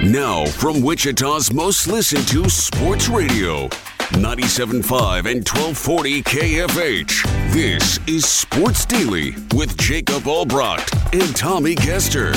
Now, from Wichita's most listened to sports radio, 97.5 and 1240 KFH. This is Sports Daily with Jacob Albrecht and Tommy Kester.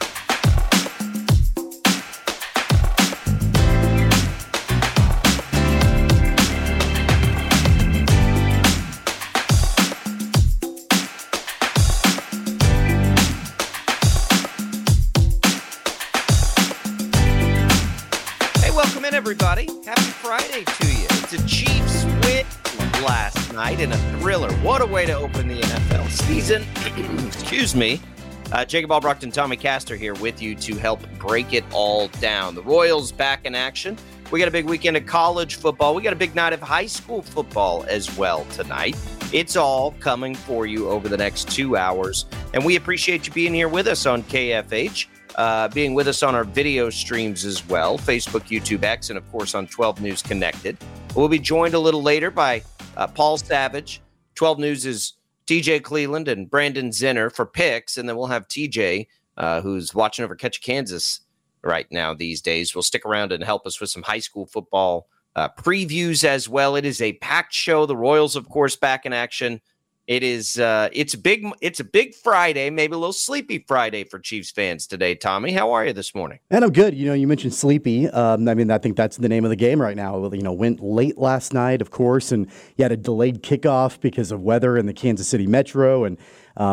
Everybody, happy Friday to you. It's a Chiefs win last night in a thriller. What a way to open the NFL season. Excuse me. Jacob Albrecht and Tommy Kester here with you to help break it all down. The Royals back in action. We got a big weekend of college football. We got a big night of high school football as well tonight. It's all coming for you over the next 2 hours. And we appreciate you being here with us on KFH. Being with us on our video streams as well, Facebook, YouTube, X, and of course on 12 News Connected. We'll be joined a little later by Paul Savage. 12 News is TJ Cleveland and Brandon Zinner for picks, and then we'll have TJ, who's watching over Catch Kansas right now these days. Will stick around and help us with some high school football previews as well. It is a packed show. The Royals, of course, back in action. It is it's a big Friday, maybe a little sleepy Friday for Chiefs fans today. Tommy, how are you this morning? And I'm good. You mentioned sleepy. I think that's the name of the game right now. Went late last night, of course, and you had a delayed kickoff because of weather in the Kansas City Metro. And,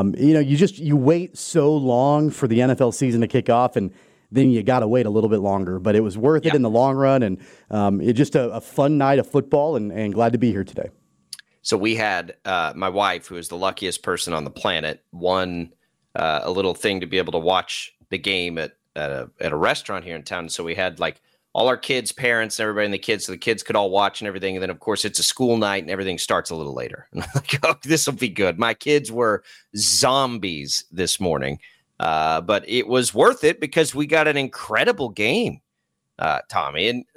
you wait so long for the NFL season to kick off, and then you got to wait a little bit longer. But it was worth it in the long run, and it's just a fun night of football, and glad to be here today. So we had my wife, who is the luckiest person on the planet, won a little thing to be able to watch the game at a restaurant here in town. So we had like all our kids' parents and everybody and the kids, so the kids could all watch and everything. And then, of course, it's a school night and everything starts a little later. And I'm like, oh, this will be good. My kids were zombies this morning, but it was worth it because we got an incredible game, Tommy. And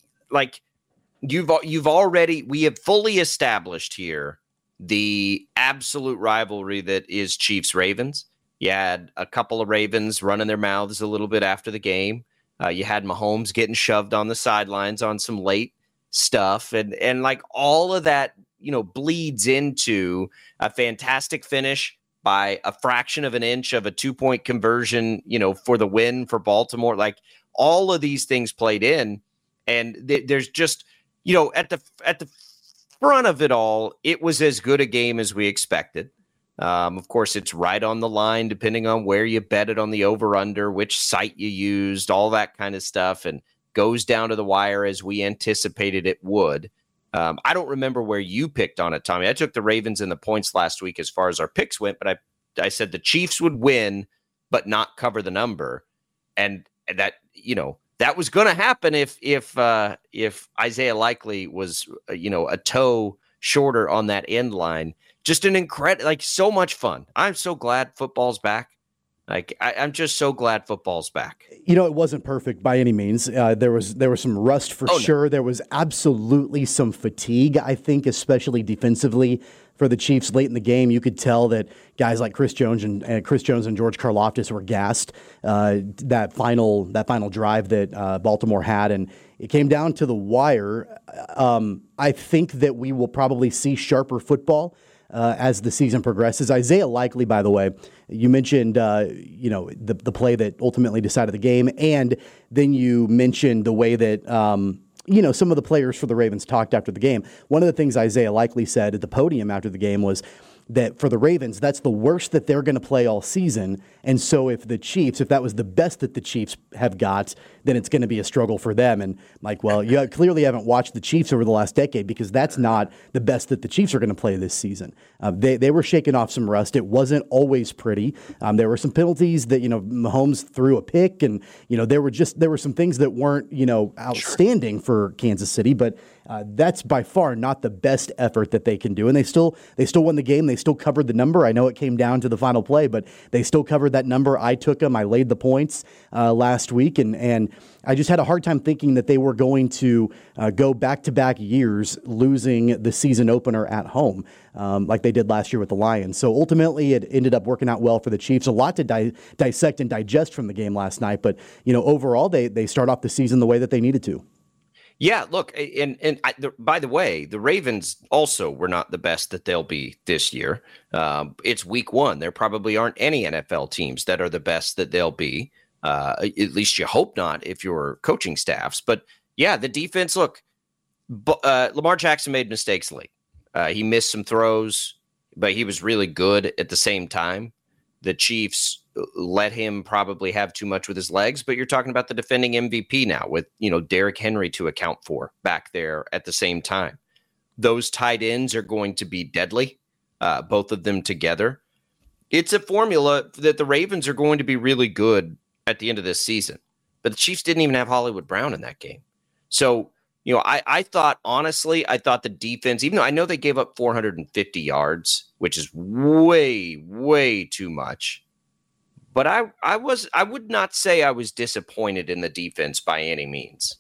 we have fully established here the absolute rivalry that is Chiefs Ravens. You had a couple of Ravens running their mouths a little bit after the game. You had Mahomes getting shoved on the sidelines on some late stuff. And like all of that, bleeds into a fantastic finish by a fraction of an inch of a 2-point conversion, for the win for Baltimore. Like all of these things played in, and there's just, at the front of it all, it was as good a game as we expected. Of course, it's right on the line, depending on where you bet it on the over-under, which site you used, all that kind of stuff, and goes down to the wire as we anticipated it would. I don't remember where you picked on it, Tommy. I took the Ravens and the points last week as far as our picks went, but I said the Chiefs would win but not cover the number, and that, that was going to happen if Isaiah Likely was, a toe shorter on that end line. Just an incredible, so much fun. I'm so glad football's back. I'm just so glad football's back. It wasn't perfect by any means. There was some rust for sure. There was absolutely some fatigue, I think, especially defensively for the Chiefs late in the game. You could tell that guys like Chris Jones and George Karlaftis were gassed. That final drive that Baltimore had, and it came down to the wire. I think that we will probably see sharper football as the season progresses. Isaiah Likely, by the way, you mentioned the play that ultimately decided the game, and then you mentioned the way that some of the players for the Ravens talked after the game. One of the things Isaiah Likely said at the podium after the game was that for the Ravens, that's the worst that they're going to play all season. And so if that was the best that the Chiefs have got, then it's going to be a struggle for them. And you clearly haven't watched the Chiefs over the last decade, because that's not the best that the Chiefs are going to play this season. They were shaking off some rust. It wasn't always pretty. There were some penalties that, Mahomes threw a pick, and, there were some things that weren't, outstanding for Kansas City, but that's by far not the best effort that they can do. And they still won the game. They still covered the number. I know it came down to the final play, but they still covered that number. I took them. I laid the points last week, and I just had a hard time thinking that they were going to go back-to-back years losing the season opener at home like they did last year with the Lions. So ultimately, it ended up working out well for the Chiefs. A lot to dissect and digest from the game last night, but overall, they start off the season the way that they needed to. Yeah, look, by the way, the Ravens also were not the best that they'll be this year. It's week one. There probably aren't any NFL teams that are the best that they'll be. At least you hope not if you're coaching staffs. But yeah, the defense, look, Lamar Jackson made mistakes late. He missed some throws, but he was really good at the same time. The Chiefs let him probably have too much with his legs, but you're talking about the defending MVP now with, Derrick Henry to account for back there at the same time. Those tight ends are going to be deadly, both of them together. It's a formula that the Ravens are going to be really good at the end of this season, but the Chiefs didn't even have Hollywood Brown in that game. So, I thought the defense, even though I know they gave up 450 yards, which is way, way too much. But I would not say I was disappointed in the defense by any means.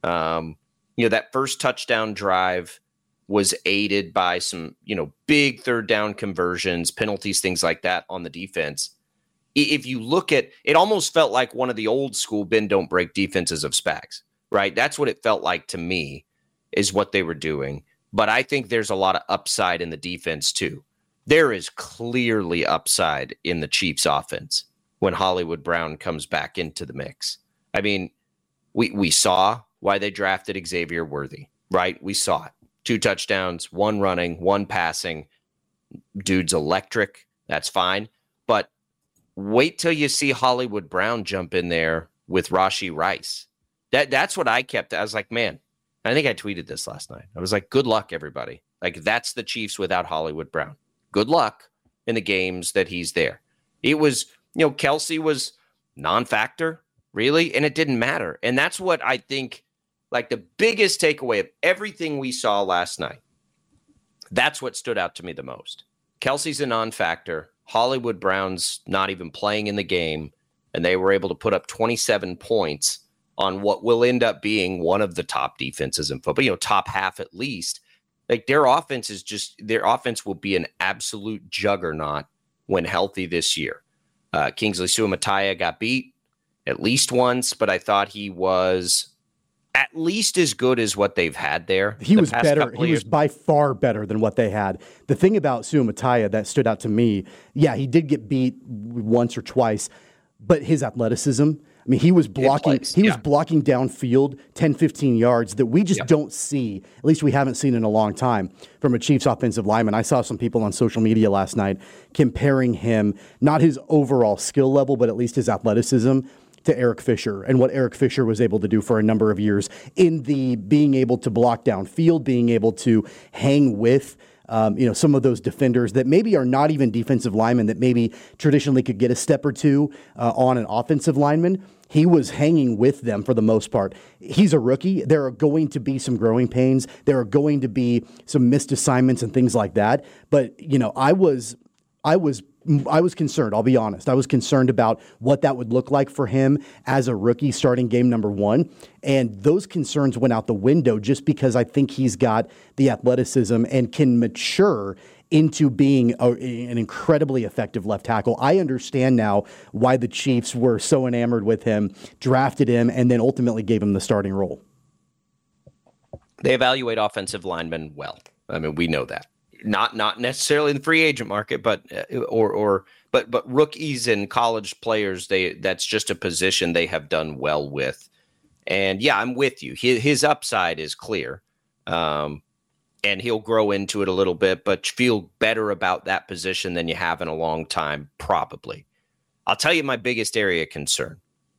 That first touchdown drive was aided by some, big third down conversions, penalties, things like that on the defense. If you look at it, almost felt like one of the old school bend don't break defenses of Spags, right? That's what it felt like to me, is what they were doing. But I think there's a lot of upside in the defense too. There is clearly upside in the Chiefs offense when Hollywood Brown comes back into the mix. I mean, we saw why they drafted Xavier Worthy, right? We saw it. 2 touchdowns, 1 running, 1 passing. Dude's electric. That's fine. But wait till you see Hollywood Brown jump in there with Rashee Rice. That's what I was like, man, I think I tweeted this last night. I was like, good luck, everybody. Like, that's the Chiefs without Hollywood Brown. Good luck in the games that he's there. It was, Kelsey was non-factor, really, and it didn't matter. And that's what I think, like, the biggest takeaway of everything we saw last night. That's what stood out to me the most. Kelsey's a non-factor. Hollywood Brown's not even playing in the game, and they were able to put up 27 points on what will end up being one of the top defenses in football, top half at least. Like, their offense will be an absolute juggernaut when healthy this year. Kingsley Suamataia got beat at least once, but I thought he was at least as good as what they've had there. He was better. He was by far better than what they had. The thing about Suamataia that stood out to me, yeah, he did get beat once or twice, but his athleticism, I mean, he was blocking downfield 10, 15 yards that we just don't see. At least we haven't seen in a long time from a Chiefs offensive lineman. I saw some people on social media last night comparing him, not his overall skill level, but at least his athleticism, to Eric Fisher and what Eric Fisher was able to do for a number of years in the being able to block downfield, being able to hang with some of those defenders that maybe are not even defensive linemen that maybe traditionally could get a step or two on an offensive lineman. He was hanging with them for the most part. He's a rookie. There are going to be some growing pains. There are going to be some missed assignments and things like that. But, I was concerned. I'll be honest. I was concerned about what that would look like for him as a rookie starting game number 1. And those concerns went out the window just because I think he's got the athleticism and can mature into being an incredibly effective left tackle. I understand now why the Chiefs were so enamored with him, drafted him, and then ultimately gave him the starting role. They evaluate offensive linemen well. I mean, we know that. Not necessarily in the free agent market, but rookies and college players, that's just a position they have done well with. And yeah, I'm with you. His upside is clear. And he'll grow into it a little bit, but feel better about that position than you have in a long time, probably. I'll tell you my biggest area of concern,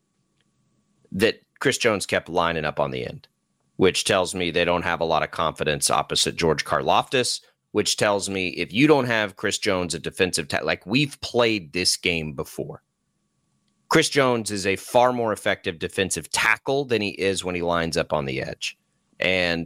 that Chris Jones kept lining up on the end, which tells me they don't have a lot of confidence opposite George Karlaftis, which tells me if you don't have Chris Jones, a defensive like we've played this game before. Chris Jones is a far more effective defensive tackle than he is when he lines up on the edge. And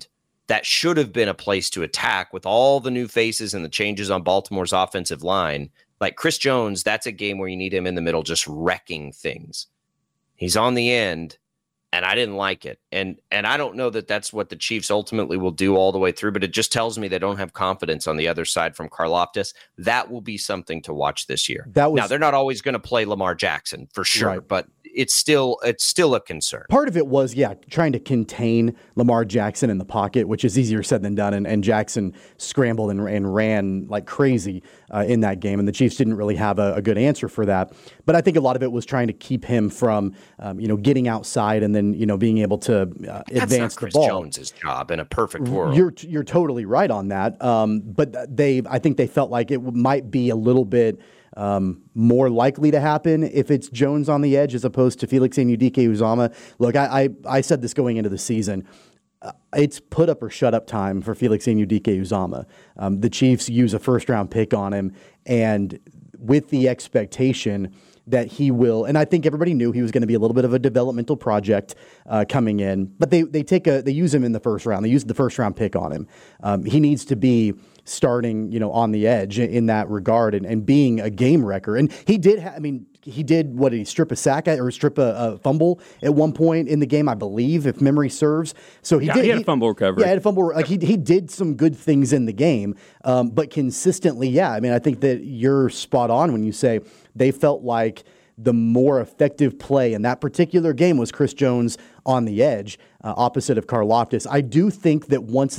that should have been a place to attack with all the new faces and the changes on Baltimore's offensive line. Like Chris Jones, that's a game where you need him in the middle just wrecking things. He's on the end, and I didn't like it. And I don't know that that's what the Chiefs ultimately will do all the way through, but it just tells me they don't have confidence on the other side from Karlaftis. That will be something to watch this year. Now, they're not always going to play Lamar Jackson for sure, right, but it's still a concern. Part of it was, trying to contain Lamar Jackson in the pocket, which is easier said than done. And Jackson scrambled and ran like crazy in that game. And the Chiefs didn't really have a good answer for that. But I think a lot of it was trying to keep him from, getting outside and then, being able to advance the ball. Chris Jones's job in a perfect world. You're totally right on that. But I think they felt like it might be a little bit more likely to happen if it's Jones on the edge as opposed to Felix Anudike-Uzomah. Look, I said this going into the season. It's put up or shut up time for Felix Anudike-Uzomah. The Chiefs use a first-round pick on him, and with the expectation that he will, and I think everybody knew he was going to be a little bit of a developmental project coming in, but they use him in the first round. They use the first-round pick on him. He needs to be starting, on the edge in that regard and being a game wrecker. And he did, what did he strip a sack or strip a fumble at one point in the game, I believe, if memory serves. So he had a fumble recovery. Yeah, he had a fumble. Like he did some good things in the game, but consistently, I think that you're spot on when you say they felt like the more effective play in that particular game was Chris Jones on the edge, opposite of Karlaftis. I do think that once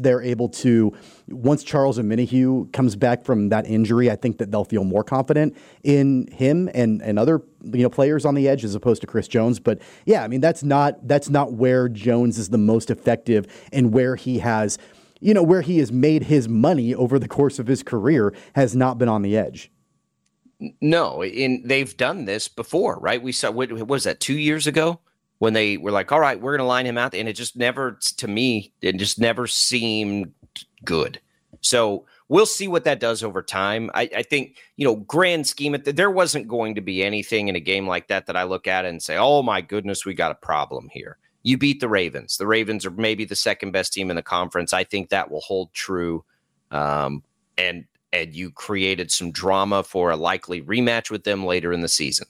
Charles Omenihu comes back from that injury, I think that they'll feel more confident in him and other players on the edge as opposed to Chris Jones. But that's not where Jones is the most effective and where he has made his money over the course of his career has not been on the edge. No, they've done this before, right? We saw, what was that, 2 years ago when they were like, all right, we're going to line him out. And it just never, to me, it just never seemed good. So we'll see what that does over time. I think, grand scheme, there wasn't going to be anything in a game like that I look at and say, oh my goodness, we got a problem here. You beat the Ravens. The Ravens are maybe the second best team in the conference. I think that will hold true. And you created some drama for a likely rematch with them later in the season.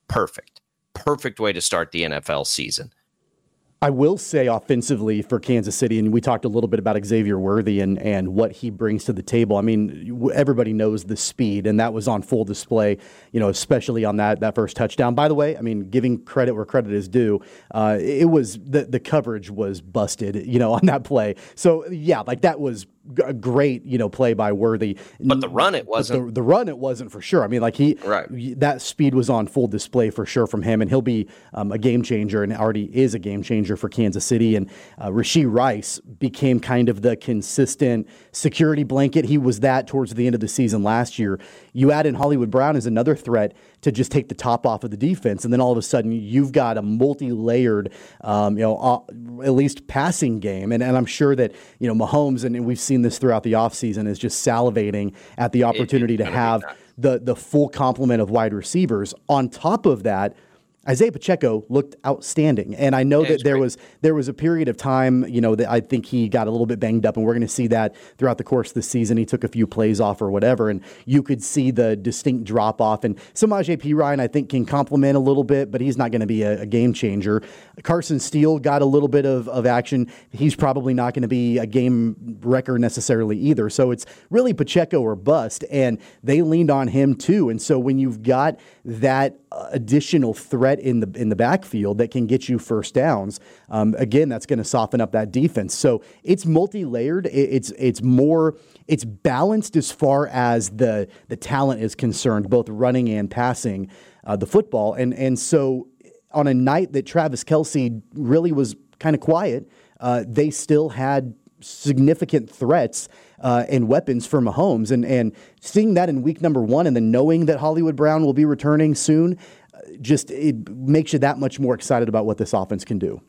Perfect way to start the NFL season. I will say offensively for Kansas City, and we talked a little bit about Xavier Worthy and what he brings to the table. I mean, everybody knows the speed, and that was on full display, especially on that first touchdown. By the way, giving credit where credit is due, it was the coverage was busted, on that play. So, that was a great, play by Worthy. But the run, it wasn't. The run, it wasn't for sure. That speed was on full display for sure from him, and he'll be a game changer and already is a game changer for Kansas City. And Rashee Rice became kind of the consistent security blanket. He was that towards the end of the season last year. You add in Hollywood Brown as another threat to just take the top off of the defense, and then all of a sudden you've got a multi-layered, at least passing game. And I'm sure that Mahomes, and we've seen this throughout the offseason, is just salivating at the opportunity to have the full complement of wide receivers. On top of that, Isaiah Pacheco looked outstanding, and I know that there was a period of time, that I think he got a little bit banged up, and we're going to see that throughout the course of the season. He took a few plays off or whatever, and you could see the distinct drop off. And Samaje Perine, I think, can complement a little bit, but he's not going to be a game changer. Carson Steele got a little bit of action. He's probably not going to be a game wrecker necessarily either. So it's really Pacheco or bust, and they leaned on him too. And so when you've got that additional threat in the backfield that can get you first downs, again, that's going to soften up that defense. So it's multi-layered. It's balanced as far as the talent is concerned, both running and passing the football. And so on a night that Travis Kelce really was kind of quiet, they still had significant threats and weapons for Mahomes. And seeing that in week number 1 and then knowing that Hollywood Brown will be returning soon, it makes you that much more excited about what this offense can do.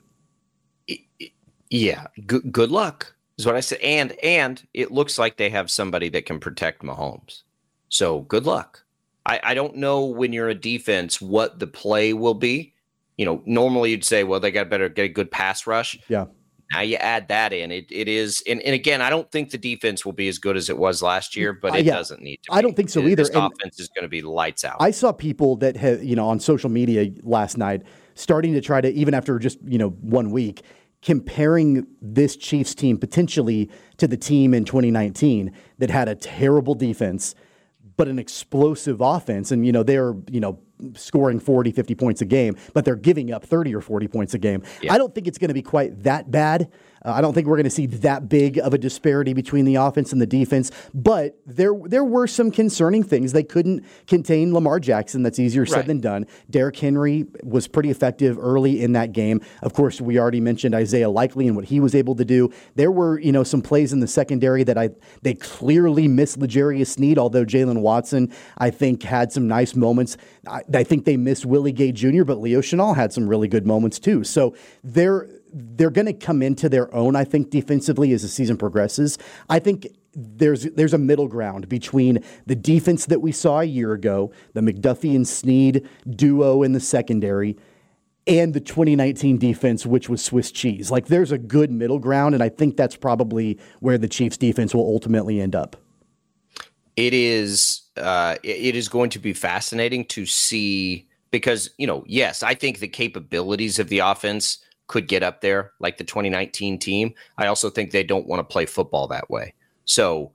Yeah. Good luck is what I said. And it looks like they have somebody that can protect Mahomes. So good luck. I don't know when you're a defense what the play will be. Normally you'd say, well, they got better get a good pass rush. Yeah. Now you add that in. It is, and again, I don't think the defense will be as good as it was last year, but it doesn't need to be. I don't think so either. This offense is going to be lights out. I saw people that have, on social media last night starting to try to, even after just, 1 week, comparing this Chiefs team potentially to the team in 2019 that had a terrible defense, but an explosive offense. And, they're, scoring 40, 50 points a game, but they're giving up 30 or 40 points a game. Yeah. I don't think it's going to be quite that bad. I don't think we're going to see that big of a disparity between the offense and the defense, but there were some concerning things. They couldn't contain Lamar Jackson. That's easier said than done. Derrick Henry was pretty effective early in that game. Of course, we already mentioned Isaiah Likely and what he was able to do. There were, some plays in the secondary that they clearly missed L'Jarius Sneed, although Jalen Watson, I think, had some nice moments. I think they missed Willie Gay Jr., but Leo Chenal had some really good moments too. So they're going to come into their own, I think, defensively as the season progresses. I think there's a middle ground between the defense that we saw a year ago, the McDuffie and Sneed duo in the secondary, and the 2019 defense, which was Swiss cheese. Like, there's a good middle ground, and I think that's probably where the Chiefs defense will ultimately end up. It is going to be fascinating to see because, yes, I think the capabilities of the offense could get up there like the 2019 team. I also think they don't want to play football that way. So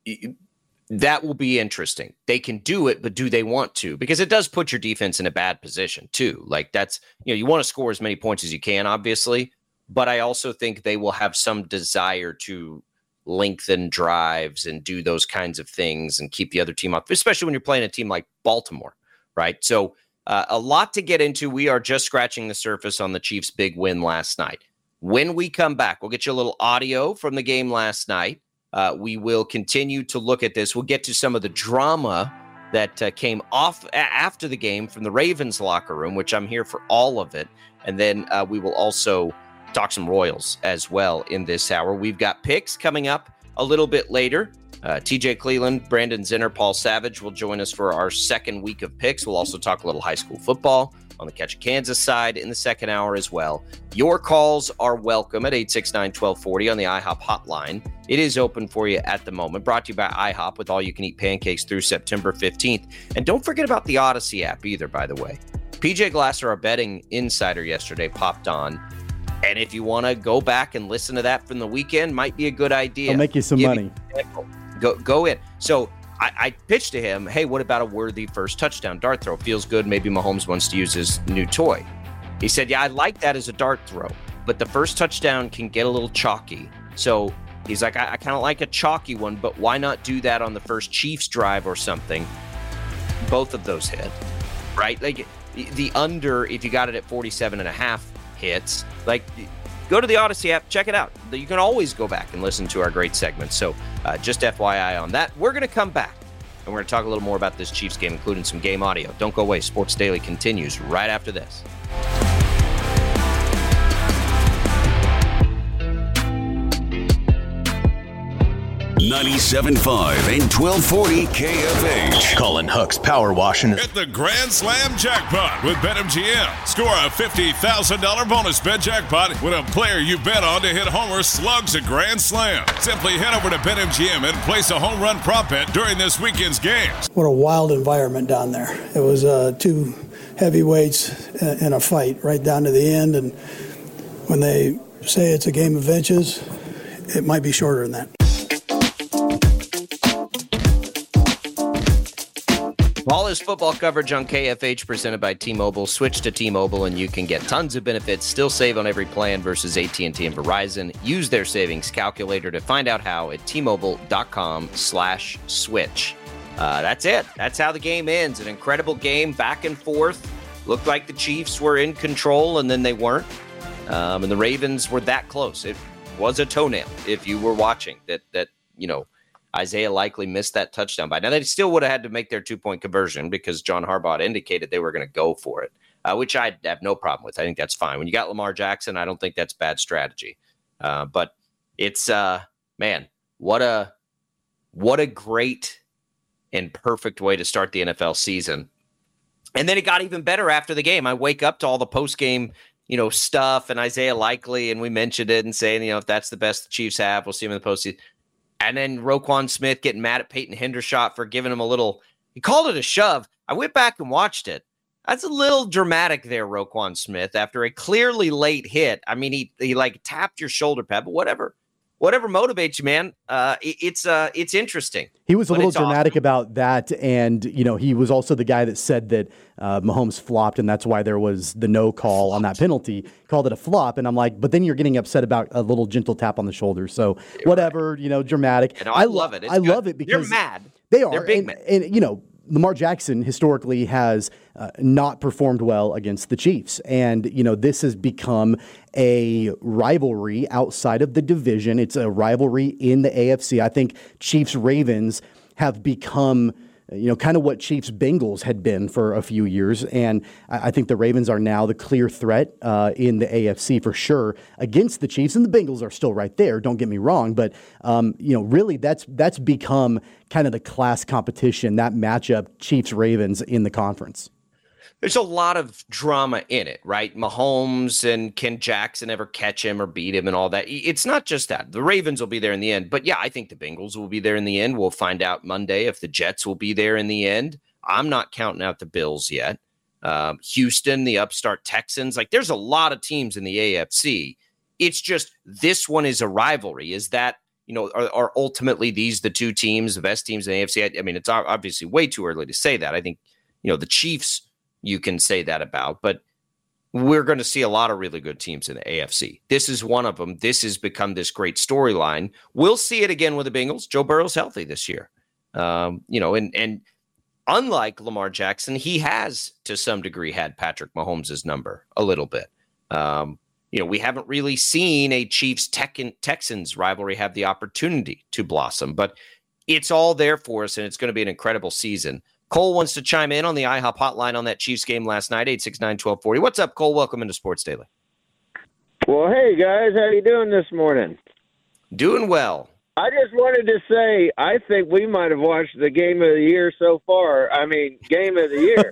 that will be interesting. They can do it, but do they want to? Because it does put your defense in a bad position too. Like that's, you want to score as many points as you can, obviously, but I also think they will have some desire to lengthen drives and do those kinds of things and keep the other team up, especially when you're playing a team like Baltimore, right? So a lot to get into. We are just scratching the surface on the Chiefs' big win last night. When we come back, we'll get you a little audio from the game last night. We will continue to look at this. We'll get to some of the drama that came off after the game from the Ravens locker room, which I'm here for all of it. And then we will also talk some Royals as well in this hour. We've got picks coming up a little bit later. TJ Cleveland, Brandon Zinner, Paul Savage will join us for our second week of picks. We'll also talk a little high school football on the Catch Kansas side in the second hour as well. Your calls are welcome at 869-1240 on the IHOP hotline. It is open for you at the moment. Brought to you by IHOP with all-you-can-eat pancakes through September 15th. And don't forget about the Odyssey app either, by the way. PJ Glasser, our betting insider yesterday, popped on. And if you want to go back and listen to that from the weekend, might be a good idea. I'll make you some money. Go in. So I pitched to him, hey, what about a worthy first touchdown dart throw? Feels good. Maybe Mahomes wants to use his new toy. He said, yeah, I like that as a dart throw, but the first touchdown can get a little chalky. So he's like, I kind of like a chalky one, but why not do that on the first Chiefs drive or something? Both of those hit, right? Like the under, if you got it at 47.5 hits, like go to the Odyssey app, check it out. You can always go back and listen to our great segments. So just FYI on that. We're going to come back, and we're going to talk a little more about this Chiefs game, including some game audio. Don't go away. Sports Daily continues right after this. 97.5 and 1240 KFH. Colin Huck's Power Washing. Hit the Grand Slam jackpot with BetMGM. Score a $50,000 bonus bet jackpot when a player you bet on to hit homer slugs a Grand Slam. Simply head over to BetMGM and place a home run prop bet during this weekend's games. What a wild environment down there. It was two heavyweights in a fight right down to the end. And when they say it's a game of inches, it might be shorter than that. All this football coverage on KFH presented by T-Mobile. Switch to T-Mobile and you can get tons of benefits. Still save on every plan versus AT&T and Verizon. Use their savings calculator to find out how at T-Mobile.com/switch. That's it. That's how the game ends. An incredible game, back and forth. Looked like the Chiefs were in control and then they weren't. And the Ravens were that close. It was a toenail if you were watching that Isaiah Likely missed that touchdown by. Now, they still would have had to make their 2-point conversion because John Harbaugh indicated they were going to go for it, which I have no problem with. I think that's fine. When you got Lamar Jackson, I don't think that's bad strategy. But it's, man, what a great and perfect way to start the NFL season. And then it got even better after the game. I wake up to all the post-game stuff and Isaiah Likely, and we mentioned it and saying, if that's the best the Chiefs have, we'll see him in the postseason. And then Roquan Smith getting mad at Peyton Hendershot for giving him he called it a shove. I went back and watched it. That's a little dramatic there, Roquan Smith, after a clearly late hit. I mean, he like tapped your shoulder pad, but whatever motivates you, man. It's interesting. He was a little dramatic about that, and he was also the guy that said that Mahomes flopped, and that's why there was the no call on that penalty. Called it a flop, and I'm like, but then you're getting upset about a little gentle tap on the shoulder. So whatever, dramatic. I love it. I love it because they're mad. They are. They're big men. And Lamar Jackson historically has not performed well against the Chiefs. And, this has become a rivalry outside of the division. It's a rivalry in the AFC. I think Chiefs-Ravens have become kind of what Chiefs-Bengals had been for a few years. And I think the Ravens are now the clear threat in the AFC for sure against the Chiefs. And the Bengals are still right there, don't get me wrong. But, really that's become kind of the class competition, that matchup, Chiefs-Ravens in the conference. There's a lot of drama in it, right? Mahomes and can Jackson ever catch him or beat him and all that. It's not just that. The Ravens will be there in the end. But yeah, I think the Bengals will be there in the end. We'll find out Monday if the Jets will be there in the end. I'm not counting out the Bills yet. Houston, the upstart Texans. Like, there's a lot of teams in the AFC. It's just this one is a rivalry. Is that, are ultimately these the two teams, the best teams in the AFC? I mean, it's obviously way too early to say that. I think, the Chiefs, you can say that about, but we're going to see a lot of really good teams in the AFC. This is one of them. This has become this great storyline. We'll see it again with the Bengals. Joe Burrow's healthy this year. And unlike Lamar Jackson, he has to some degree had Patrick Mahomes' number a little bit. We haven't really seen a Chiefs-Texans rivalry have the opportunity to blossom, but it's all there for us, and it's going to be an incredible season. Cole wants to chime in on the IHOP hotline on that Chiefs game last night, 869-1240. What's up, Cole? Welcome into Sports Daily. Well, hey, guys. How you doing this morning? Doing well. I just wanted to say I think we might have watched the game of the year so far. I mean, game of the year.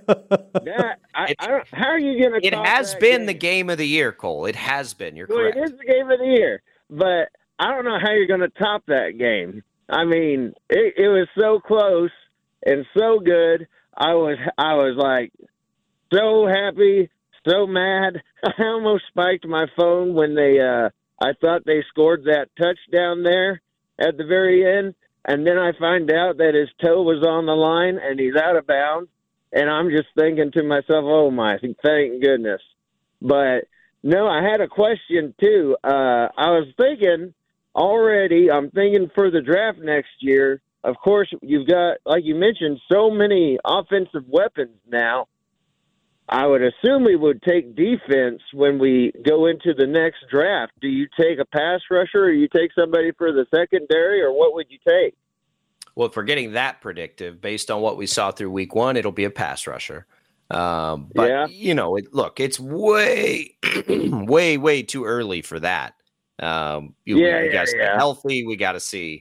How are you going to It has been the game of the year, Cole. It has been. You're correct. It is the game of the year. But I don't know how you're going to top that game. I mean, it was so close and so good. I was like so happy, so mad. I almost spiked my phone when I thought they scored that touchdown there at the very end, and then I find out that his toe was on the line and he's out of bounds, and I'm just thinking to myself, oh my, thank goodness. But no, I had a question too. I was thinking already, I'm thinking for the draft next year, of course, you've got, like you mentioned, so many offensive weapons now. I would assume we would take defense when we go into the next draft. Do you take a pass rusher, or you take somebody for the secondary, or what would you take? Well, if we're getting that predictive, based on what we saw through week one, it'll be a pass rusher. But, it's way, way too early for that. We got to stay healthy. We got to see,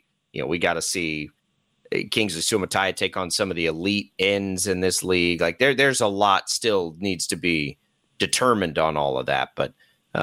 Kingsley Suamataia take on some of the elite ends in this league. Like there's a lot still needs to be determined on all of that. But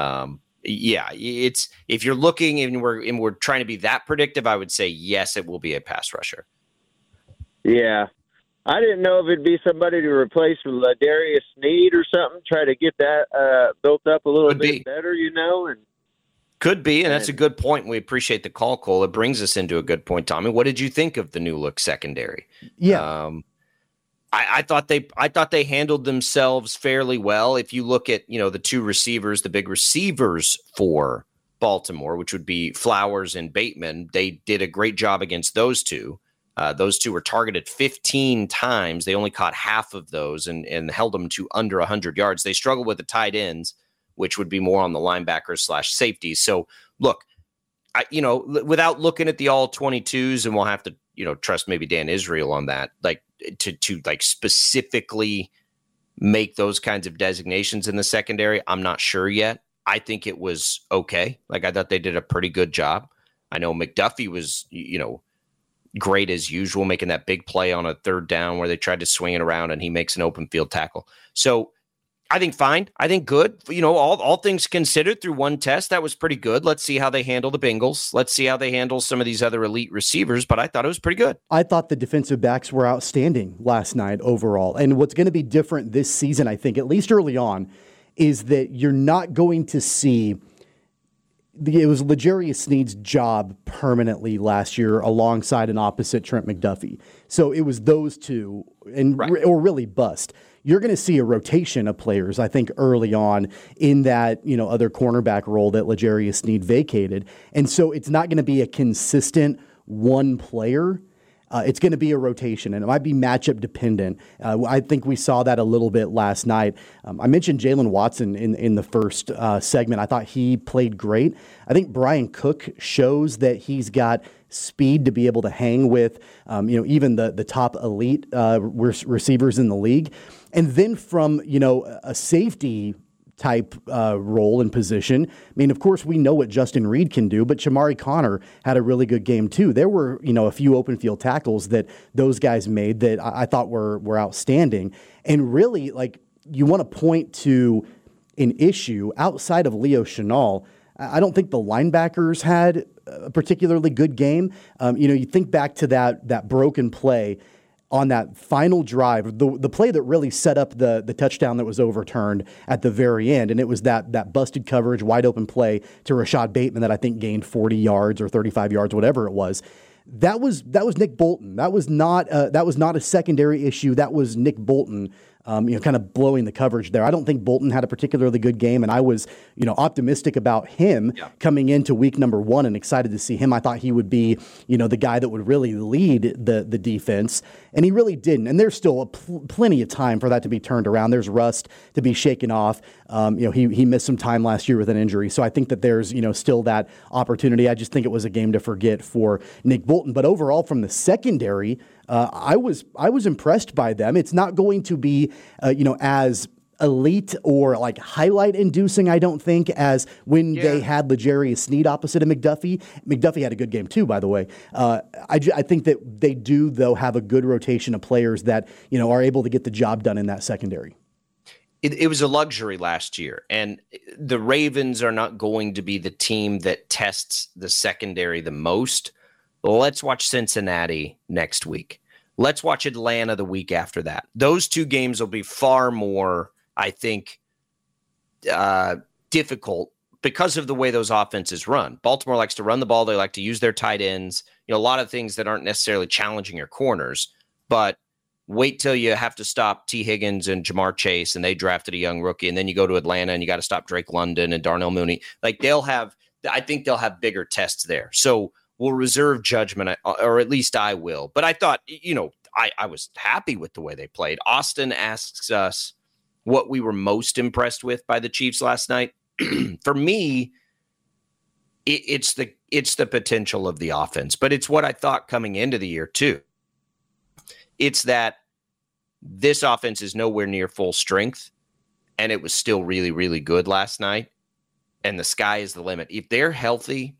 it's if you're looking and we're trying to be that predictive, I would say yes, it will be a pass rusher. Yeah, I didn't know if it'd be somebody to replace Darius Sneed or something. Try to get that built up a little bit better, and. Could be, and that's a good point. We appreciate the call, Cole. It brings us into a good point, Tommy. What did you think of the new look secondary? Yeah, I thought they handled themselves fairly well. If you look at the two receivers, the big receivers for Baltimore, which would be Flowers and Bateman, they did a great job against those two. Those two were targeted 15 times. They only caught half of those and held them to under 100 yards. They struggled with the tight ends, which would be more on the linebackers / safeties. So look, without looking at the all 22s, and we'll have to, trust maybe Dan Israel on that, like to like specifically make those kinds of designations in the secondary. I'm not sure yet. I think it was okay. Like I thought they did a pretty good job. I know McDuffie was, great as usual, making that big play on a third down where they tried to swing it around and he makes an open field tackle. So I think fine. I think good. All things considered through one test, that was pretty good. Let's see how they handle the Bengals. Let's see how they handle some of these other elite receivers, but I thought it was pretty good. I thought the defensive backs were outstanding last night overall. And what's going to be different this season, I think, at least early on, is that you're not going to see it was L'Jarius Sneed's job permanently last year alongside an opposite Trent McDuffie. So it was those two, or really bust. You're going to see a rotation of players, I think, early on in that other cornerback role that L'Jarius Sneed vacated. And so it's not going to be a consistent one player. It's going to be a rotation, and it might be matchup dependent. I think we saw that a little bit last night. I mentioned Jalen Watson in the first segment. I thought he played great. I think Brian Cook shows that he's got speed to be able to hang with, even the top elite receivers in the league. And then from, a safety type role and position. I mean, of course, we know what Justin Reed can do, but Shamari Connor had a really good game too. There were, a few open field tackles that those guys made that I thought were outstanding. And really, you want to point to an issue outside of Leo Chenal. I don't think the linebackers had a particularly good game. You think back to that broken play on that final drive, the play that really set up the touchdown that was overturned at the very end, and it was that busted coverage, wide open play to Rashad Bateman that I think gained 40 yards or 35 yards, whatever it was. That was Nick Bolton. That was not a secondary issue. That was Nick Bolton, kind of blowing the coverage there. I don't think Bolton had a particularly good game, and I was, optimistic about him coming into week number 1 and excited to see him. I thought he would be, the guy that would really lead the defense, and he really didn't. And there's still plenty of time for that to be turned around. There's rust to be shaken off. He missed some time last year with an injury, so I think that there's, still that opportunity. I just think it was a game to forget for Nick Bolton. But overall, from the secondary, I was impressed by them. It's not going to be, as elite or highlight inducing, I don't think, as when they had L'Jarius Sneed opposite of McDuffie. McDuffie had a good game too, by the way. I think that they do, though, have a good rotation of players that, are able to get the job done in that secondary. It was a luxury last year, and the Ravens are not going to be the team that tests the secondary the most. Let's watch Cincinnati next week. Let's watch Atlanta the week after that. Those two games will be far more, I think, difficult because of the way those offenses run. Baltimore likes to run the ball. They like to use their tight ends. A lot of things that aren't necessarily challenging your corners. But wait till you have to stop T. Higgins and Jamar Chase, and they drafted a young rookie. And then you go to Atlanta, and you got to stop Drake London and Darnell Mooney. I think they'll have bigger tests there. So we'll reserve judgment, or at least I will. But I thought, I was happy with the way they played. Austin asks us what we were most impressed with by the Chiefs last night. For me, it's the potential of the offense, but it's what I thought coming into the year too. It's that this offense is nowhere near full strength, and it was still really, really good last night, and the sky is the limit. If they're healthy,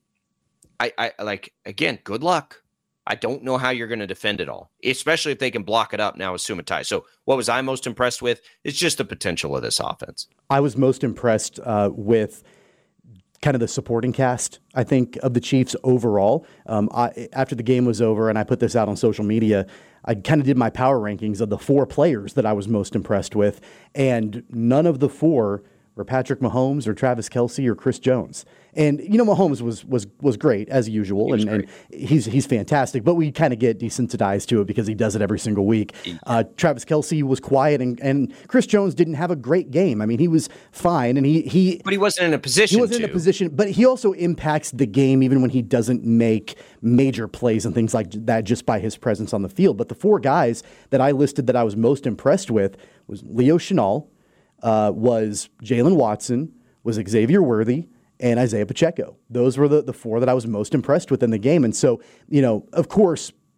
again, good luck. I don't know how you're going to defend it all, especially if they can block it up now with Sumatai. So what was I most impressed with? It's just the potential of this offense. I was most impressed with kind of the supporting cast, I think, of the Chiefs overall. After the game was over and I put this out on social media, I kind of did my power rankings of the 4 players that I was most impressed with, and none of the 4 were Patrick Mahomes or Travis Kelce or Chris Jones. And, Mahomes was great as usual, and he's fantastic, but we kind of get desensitized to it because he does it every single week. Travis Kelce was quiet, and Chris Jones didn't have a great game. I mean, he was fine, and but he wasn't in a position. He wasn't in a position, but he also impacts the game even when he doesn't make major plays and things like that just by his presence on the field. But the 4 guys that I listed that I was most impressed with was Leo Chenal, was Jalen Watson, was Xavier Worthy, and Isaiah Pacheco. Those were the 4 that I was most impressed with in the game. And so, of course,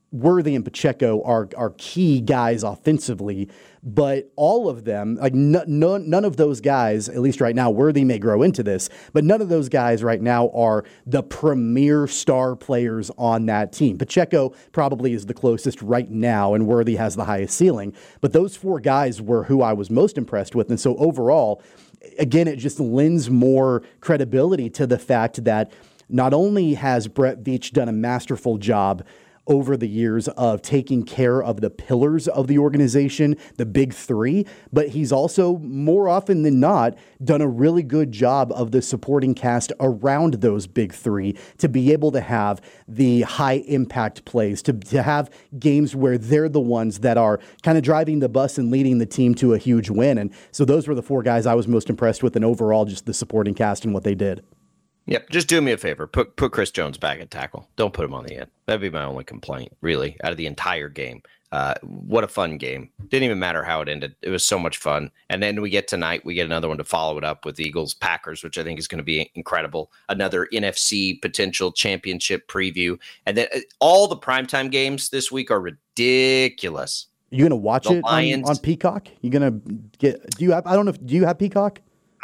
Worthy and Pacheco are key guys offensively, but all of them, like none of those guys, at least right now, Worthy may grow into this, but none of those guys right now are the premier star players on that team. Pacheco probably is the closest right now, and Worthy has the highest ceiling, but those four guys were who I was most impressed with, and so overall, again, it just lends more credibility to the fact that not only has Brett Veach done a masterful job over the years of taking care of the pillars of the organization, the big three, but he's also more often than not done a really good job of the supporting cast around those big three to be able to have the high impact plays, to have games where they're the ones that are kind of driving the bus and leading the team to a huge win. And so those were the four guys I was most impressed with, and overall just the supporting cast and what they did. Yep. Just do me a favor. Put Chris Jones back at tackle. Don't put him on the end. That'd be my only complaint, really, out of the entire game. What a fun game. Didn't even matter how it ended. It was so much fun. And then we get tonight, we get another one to follow it up with Eagles-Packers, which I think is going to be incredible. Another NFC potential championship preview. And then all the primetime games this week are ridiculous. You going to watch it on Peacock? You going to get, do you have Peacock?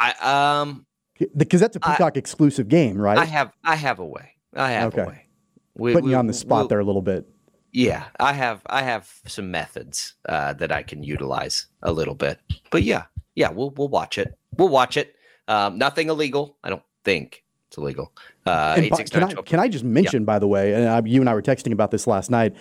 Because that's a Peacock exclusive game, right? I have a way. A way. Putting you on the spot there a little bit. Yeah, I have some methods that I can utilize a little bit. But yeah, we'll watch it. We'll watch it. Nothing illegal. I don't think it's illegal. Can I just mention, by the way, and you and I were texting about this last night,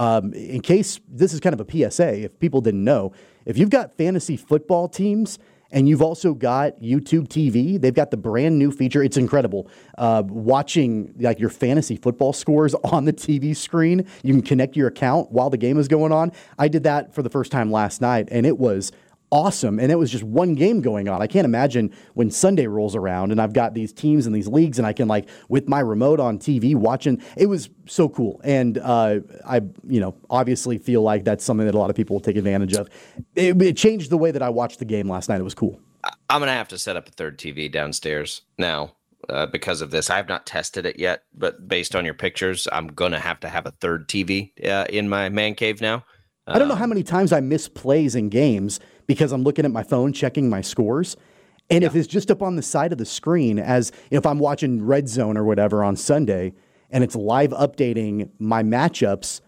in case this is kind of a PSA, if people didn't know, if you've got fantasy football teams and you've also got YouTube TV, they've got the brand new feature. It's incredible. Watching like your fantasy football scores on the TV screen. You can connect your account while the game is going on. I did that for the first time last night, and it was awesome. And it was just one game going on. I can't imagine when Sunday rolls around and I've got these teams and these leagues and I can, like, with my remote on TV watching. It was so cool. And I obviously feel like that's something that a lot of people will take advantage of. It changed the way that I watched the game last night. It was cool. I'm going to have to set up a third TV downstairs now because of this. I have not tested it yet, but based on your pictures, I'm going to have a third TV in my man cave now. I don't know how many times I miss plays in games because I'm looking at my phone, checking my scores. And if it's just up on the side of the screen, as if I'm watching Red Zone or whatever on Sunday, and it's live updating my matchups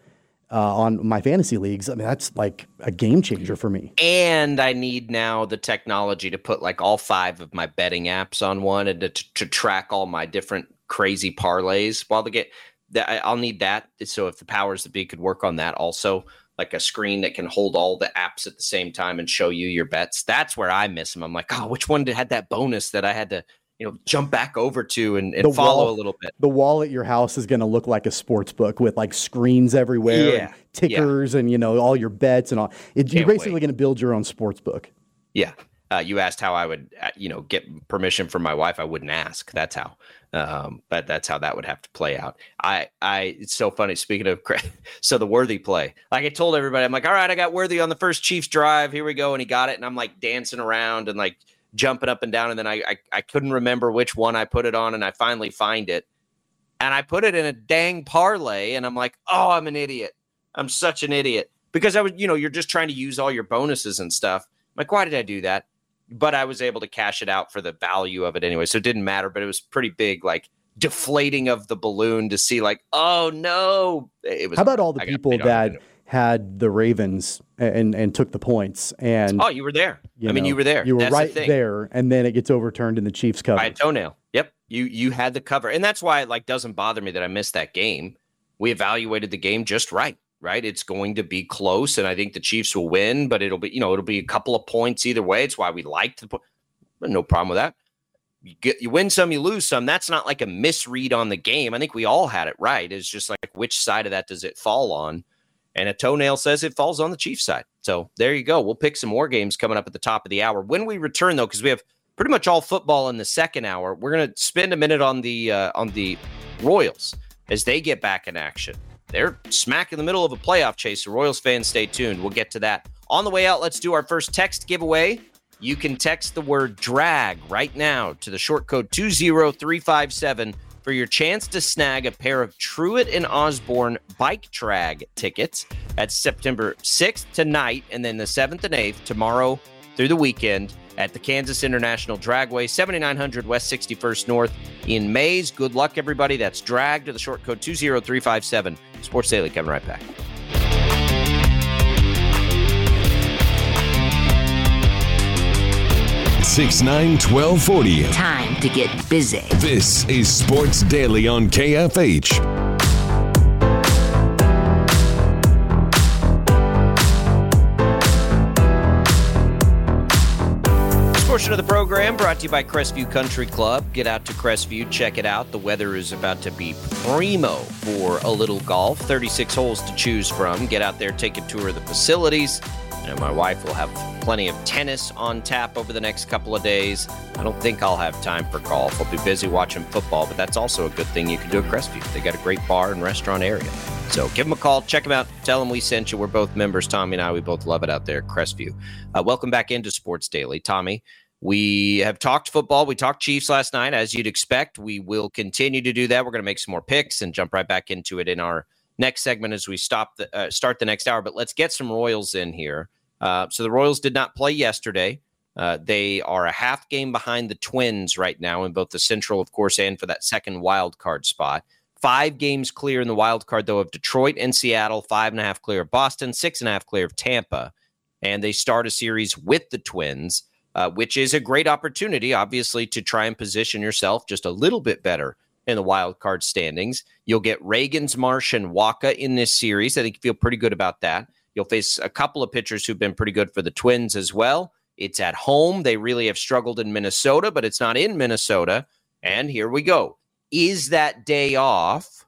on my fantasy leagues, I mean, that's like a game changer for me. And I need now the technology to put like all 5 of my betting apps on one and to track all my different crazy parlays while the game. I'll need that. So if the powers that be could work on that also, like a screen that can hold all the apps at the same time and show you your bets. That's where I miss them. I'm like, which one had that bonus that I had to, jump back over to and follow a little bit. The wall at your house is going to look like a sports book with like screens everywhere, and tickers, and all your bets and all. You're basically going to build your own sports book. Yeah. You asked how I would, get permission from my wife. I wouldn't ask. That's how. But that's how that would have to play out. It's so funny. Speaking of, so the Worthy play, like I told everybody, I'm like, all right, I got Worthy on the first Chiefs drive. Here we go. And he got it. And I'm like dancing around and like jumping up and down. And then I couldn't remember which one I put it on. And I finally find it. And I put it in a dang parlay. And I'm like, oh, I'm an idiot. I'm such an idiot. Because I was, you're just trying to use all your bonuses and stuff. I'm like, why did I do that? But I was able to cash it out for the value of it anyway. So it didn't matter, but it was pretty big, like deflating of the balloon to see like, oh no. It was. How about all the people that had the Ravens and took the points? And you were there. You were there. You were right there. And then it gets overturned in the Chiefs cover. By a toenail. Yep. You had the cover. And that's why it doesn't bother me that I missed that game. We evaluated the game just right. Right. It's going to be close, and I think the Chiefs will win, but it'll be a couple of points either way. It's why we like to put no problem with that. You win some, you lose some. That's not like a misread on the game. I think we all had it right. It's just like, which side of that does it fall on? And a toenail says it falls on the Chiefs side. So there you go. We'll pick some more games coming up at the top of the hour. When we return, though, because we have pretty much all football in the second hour, we're going to spend a minute on the Royals as they get back in action. They're smack in the middle of a playoff chase, so Royals fans, stay tuned. We'll get to that. On the way out, let's do our first text giveaway. You can text the word DRAG right now to the short code 20357 for your chance to snag a pair of Truett and Osborne Bike Drag tickets. That's September 6th tonight, and then the 7th and 8th tomorrow through the weekend at the Kansas International Dragway, 7900 West 61st North in Mays. Good luck, everybody. That's drag to the short code 20357. Sports Daily coming right back. 6-9-1240. Time to get busy. This is Sports Daily on KFH. This portion of the program brought to you by Crestview Country Club. Get out to Crestview, check it out. The weather is about to be primo for a little golf. 36 holes to choose from. Get out there, take a tour of the facilities. And my wife will have plenty of tennis on tap over the next couple of days. I don't think I'll have time for golf. I'll be busy watching football, but that's also a good thing you can do at Crestview. They got a great bar and restaurant area. So give them a call, check them out, tell them we sent you. We're both members, Tommy and I. We both love it out there at Crestview. Welcome back into Sports Daily. Tommy, we have talked football. We talked Chiefs last night, as you'd expect. We will continue to do that. We're going to make some more picks and jump right back into it in our next segment as we start the next hour. But let's get some Royals in here. So the Royals did not play yesterday. They are a half game behind the Twins right now in both the Central, of course, and for that second wild card spot. 5 games clear in the wild card, though, of Detroit and Seattle, 5.5 clear of Boston, 6.5 clear of Tampa. And they start a series with the Twins, which is a great opportunity, obviously, to try and position yourself just a little bit better in the wild card standings. You'll get Reagans, Marsh, and Waka in this series. I think you feel pretty good about that. You'll face a couple of pitchers who've been pretty good for the Twins as well. It's at home. They really have struggled in Minnesota, but it's not in Minnesota. And here we go. Is that day off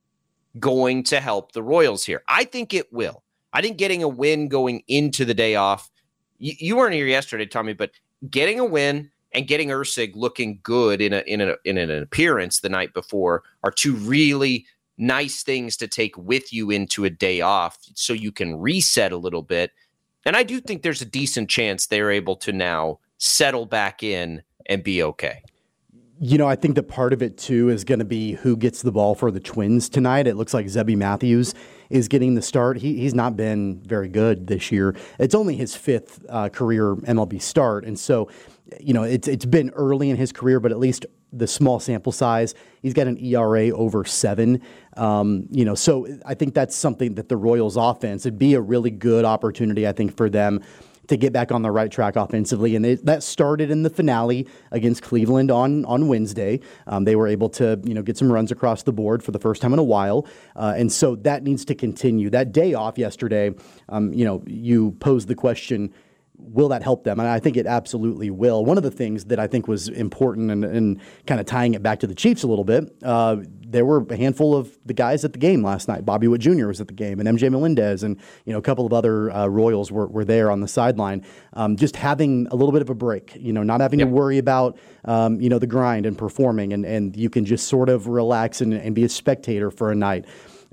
going to help the Royals here? I think it will. I think getting a win going into the day off, you weren't here yesterday, Tommy, but getting a win and getting Ursig looking good in an appearance the night before are two really nice things to take with you into a day off so you can reset a little bit. And I do think there's a decent chance they're able to now settle back in and be okay. You know, I think that part of it, too, is going to be who gets the ball for the Twins tonight. It looks like Zebby Matthews is getting the start. He's not been very good this year. It's only his 5th career MLB start. And so, you know, it's been early in his career, but at least the small sample size, he's got an ERA over 7. You know, so I think that's something that the Royals offense, it'd be a really good opportunity, I think, for them to get back on the right track offensively. And that started in the finale against Cleveland on Wednesday. They were able to, you know, get some runs across the board for the first time in a while. And so that needs to continue. That day off yesterday, you know, you posed the question, will that help them? And I think it absolutely will. One of the things that I think was important and kind of tying it back to the Chiefs a little bit, there were a handful of the guys at the game last night. Bobby Witt Jr. was at the game, and MJ Melendez, and you know a couple of other Royals were there on the sideline, just having a little bit of a break. You know, not having to worry about you know the grind and performing, and you can just sort of relax and be a spectator for a night.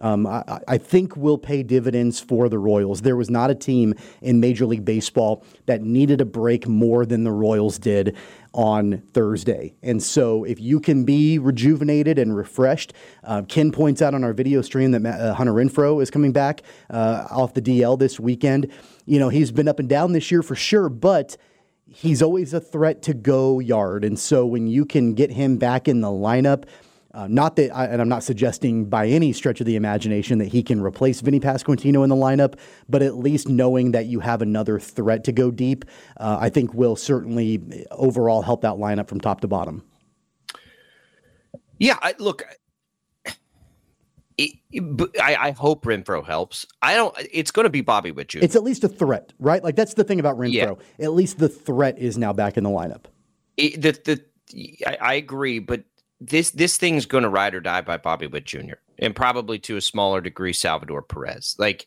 I think will pay dividends for the Royals. There was not a team in Major League Baseball that needed a break more than the Royals did on Thursday. And so if you can be rejuvenated and refreshed, Ken points out on our video stream that Hunter Renfroe is coming back off the DL this weekend. You know, he's been up and down this year for sure, but he's always a threat to go yard. And so when you can get him back in the lineup, not that, and I'm not suggesting by any stretch of the imagination that he can replace Vinny Pasquantino in the lineup, but at least knowing that you have another threat to go deep, I think will certainly overall help that lineup from top to bottom. Yeah, look, I hope Renfroe helps. It's going to be Bobby Witt Jr. It's at least a threat, right? Like that's the thing about Renfroe. Yeah. At least the threat is now back in the lineup. I agree, but this thing's going to ride or die by Bobby Witt Jr. and probably to a smaller degree Salvador Perez. Like,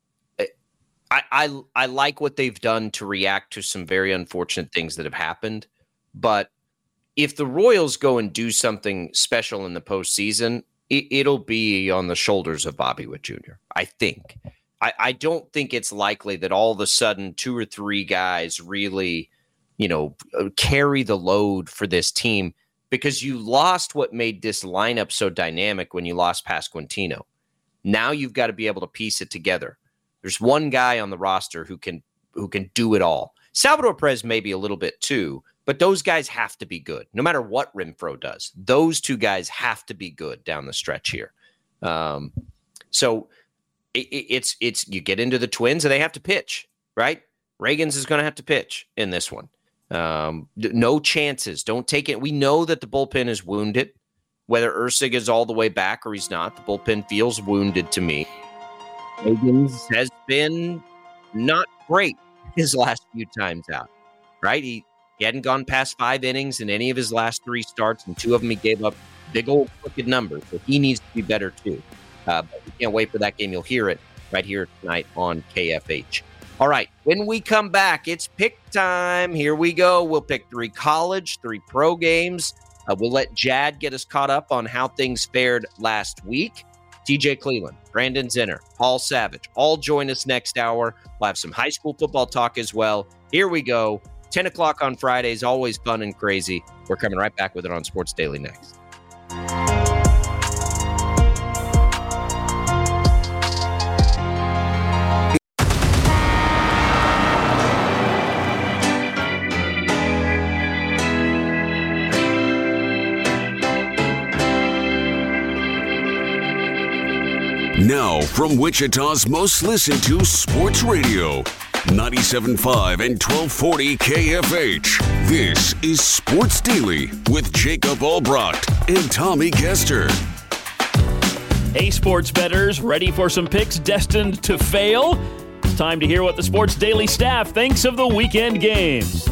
I like what they've done to react to some very unfortunate things that have happened, but if the Royals go and do something special in the postseason, it'll be on the shoulders of Bobby Witt Jr. I think. I don't think it's likely that all of a sudden 2 or 3 guys really, you know, carry the load for this team. because you lost what made this lineup so dynamic when you lost Pasquantino. Now you've got to be able to piece it together. There's one guy on the roster who can do it all. Salvador Perez maybe a little bit too, but those guys have to be good. No matter what Renfroe does, those two guys have to be good down the stretch here. So it's you get into the Twins and they have to pitch, right? Reagans is going to have to pitch in this one. No chances. Don't take it. We know that the bullpen is wounded. Whether Ursig is all the way back or he's not, the bullpen feels wounded to me. Reagans has been not great his last few times out, right? He hadn't gone past 5 innings in any of his last 3 starts, and 2 of them he gave up big old crooked numbers. So he needs to be better too. But we can't wait for that game. You'll hear it right here tonight on KFH. All right, when we come back, it's pick time. Here we go. We'll pick 3 college, 3 pro games. We'll let Jad get us caught up on how things fared last week. TJ Cleveland, Brandon Zinner, Paul Savage, all join us next hour. We'll have some high school football talk as well. Here we go. 10 o'clock on Fridays, always fun and crazy. We're coming right back with it on Sports Daily next. Now, from Wichita's most listened to sports radio, 97.5 and 1240 KFH. This is Sports Daily with Jacob Albrocht and Tommy Kester. Hey, sports bettors, ready for some picks destined to fail? It's time to hear what the Sports Daily staff thinks of the weekend games.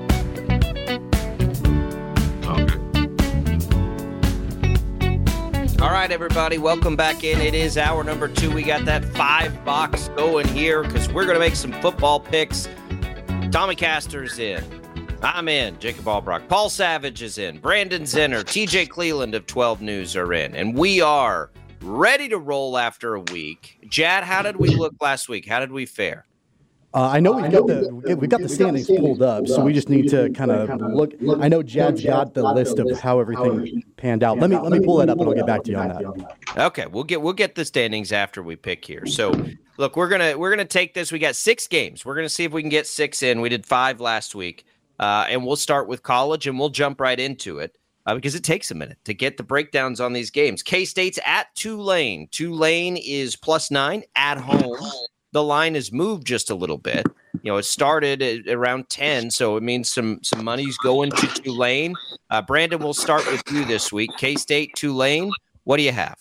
All right, everybody, welcome back in. It is hour number 2. We got that 5 box going here because we're going to make some football picks. Tommy Caster's in. I'm in. Jacob Albrocht. Paul Savage is in. Brandon Zinner, TJ Cleveland of 12 News are in. And we are ready to roll after a week. Jad, how did we look last week? How did we fare? I know we've got the standings pulled up, so we just need to kind of look. I know Jad's got the list of how everything panned out. Let me pull that up, and I'll get back to you on that. Okay, we'll get the standings after we pick here. So, look, we're gonna take this. We got 6 games. We're gonna see if we can get 6 in. We did 5 last week, and we'll start with college, and we'll jump right into it because it takes a minute to get the breakdowns on these games. K-State's at Tulane. Tulane is +9 at home. The line has moved just a little bit. You know, it started at around 10, so it means some money's going to Tulane. Brandon, we'll start with you this week. K-State, Tulane, what do you have?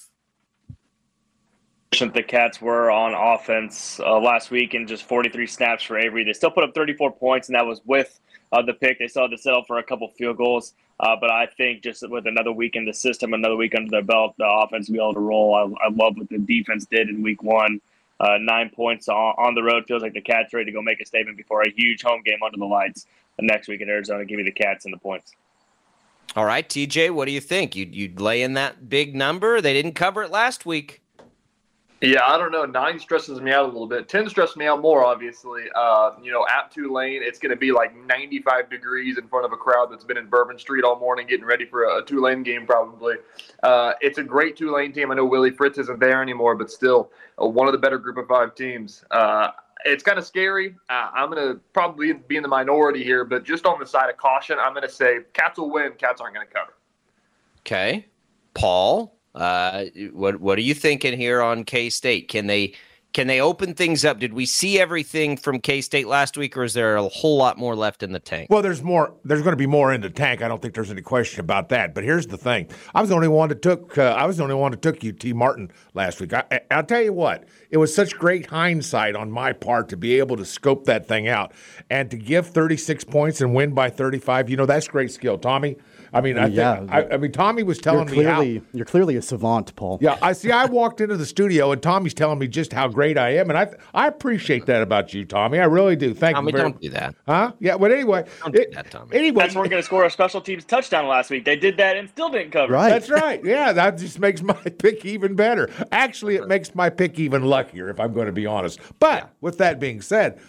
The Cats were on offense last week and just 43 snaps for Avery. They still put up 34 points, and that was with the pick. They still had to settle for a couple field goals. But I think just with another week in the system, another week under their belt, the offense will be able to roll. I love what the defense did in week 1. 9 points on the road. Feels like the Cats ready to go make a statement before a huge home game under the lights next week in Arizona. Give me the Cats and the points. All right, TJ, what do you think? You'd lay in that big number? They didn't cover it last week. Yeah, I don't know. 9 stresses me out a little bit. 10 stresses me out more, obviously. At Tulane, it's going to be like 95 degrees in front of a crowd that's been in Bourbon Street all morning getting ready for a Tulane game probably. It's a great Tulane team. I know Willie Fritz isn't there anymore, but still one of the better group of 5 teams. It's kind of scary. I'm going to probably be in the minority here, but just on the side of caution, I'm going to say Cats will win. Cats aren't going to cover. Okay. Paul? What are you thinking here on K-State? Can they open things up? Did we see everything from K-State last week, or is there a whole lot more left in the tank? Well, there's more. There's going to be more in the tank. I don't think there's any question about that. But here's the thing: I was the only one that took. UT Martin last week. I'll tell you what. It was such great hindsight on my part to be able to scope that thing out and to give 36 points and win by 35. You know, that's great skill, Tommy. I mean, Tommy was telling me you're clearly a savant, Paul. Yeah, I walked into the studio and Tommy's telling me just how great I am, and I appreciate that about you, Tommy. I really do. Thank you. Tommy, don't do that. Huh? Yeah. But anyway, don't do that, Tommy. Anyway, Cats weren't going to score a special teams touchdown last week. They did that and still didn't cover. Right. That's right. Yeah, that just makes my pick even better. Actually, it makes my pick even luckier, if I'm going to be honest. But with that being said,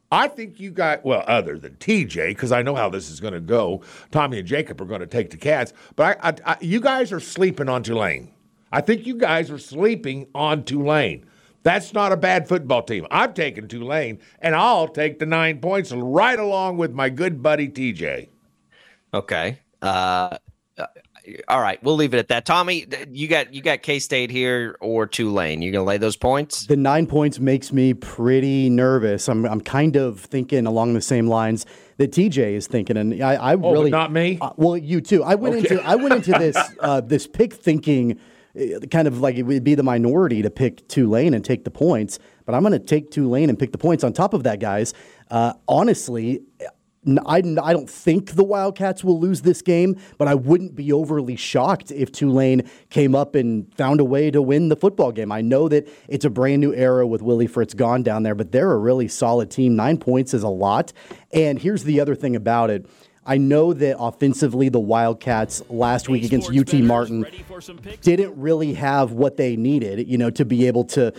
I think you got, well, other than TJ, because I know how this is going to go. Tommy and Jacob are going to take the Cats. But you guys are sleeping on Tulane. I think you guys are sleeping on Tulane. That's not a bad football team. I'm taking Tulane, and I'll take the 9 points right along with my good buddy TJ. Okay. All right, we'll leave it at that. Tommy, you got K-State here or Tulane. You gonna lay those points? The 9 points makes me pretty nervous. I'm kind of thinking along the same lines that TJ is thinking, and I really but not me. Well, you too. I went into this this pick thinking kind of like it would be the minority to pick Tulane and take the points, but I'm going to take Tulane and pick the points. On top of that, guys, honestly, I don't think the Wildcats will lose this game, but I wouldn't be overly shocked if Tulane came up and found a way to win the football game. I know that it's a brand new era with Willie Fritz gone down there, but they're a really solid team. 9 points is a lot. And here's the other thing about it. I know that offensively the Wildcats last week against UT Martin didn't really have what they needed, to be able to,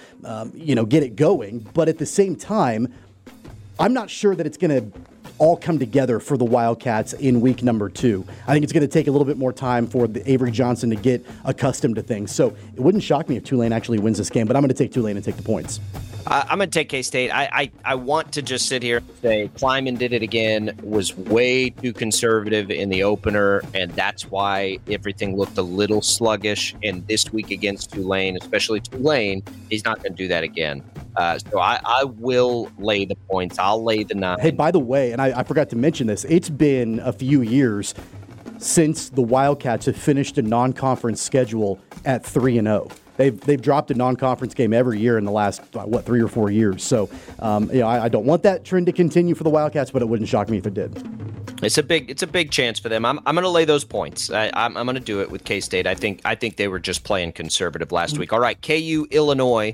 get it going. But at the same time, I'm not sure that it's going to all come together for the Wildcats in week number 2. I think it's going to take a little bit more time for Avery Johnson to get accustomed to things. So it wouldn't shock me if Tulane actually wins this game, but I'm going to take Tulane and take the points. I'm going to take K-State. I want to just sit here and say Kleiman did it again, was way too conservative in the opener, and that's why everything looked a little sluggish. And this week against Tulane, especially Tulane, he's not going to do that again. So I will lay the points. I'll lay the 9. Hey, by the way, and I forgot to mention this, it's been a few years since the Wildcats have finished a non-conference schedule at 3-0. They've dropped a non-conference game every year in the last 3 or 4 years. So I don't want that trend to continue for the Wildcats, but it wouldn't shock me if it did. It's a big chance for them. I'm going to lay those points. I'm going to do it with K-State. I think they were just playing conservative last week. All right, KU Illinois.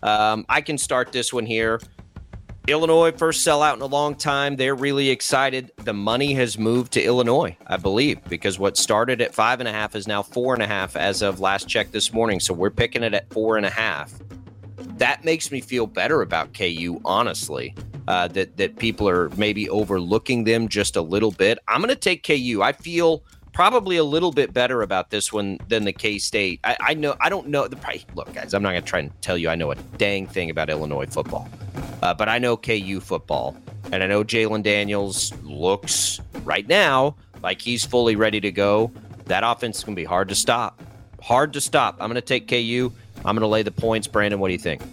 I can start this one here. Illinois, first sellout in a long time. They're really excited. The money has moved to Illinois, I believe, because what started at 5.5 is now 4.5 as of last check this morning. So we're picking it at 4.5. That makes me feel better about KU, honestly, that people are maybe overlooking them just a little bit. I'm going to take KU. I feel probably a little bit better about this one than the K-State. I don't know. Look, guys, I'm not going to try and tell you I know a dang thing about Illinois football. But I know KU football, and I know Jalen Daniels looks right now like he's fully ready to go. That offense is going to be hard to stop. Hard to stop. I'm going to take KU. I'm going to lay the points. Brandon, what do you think?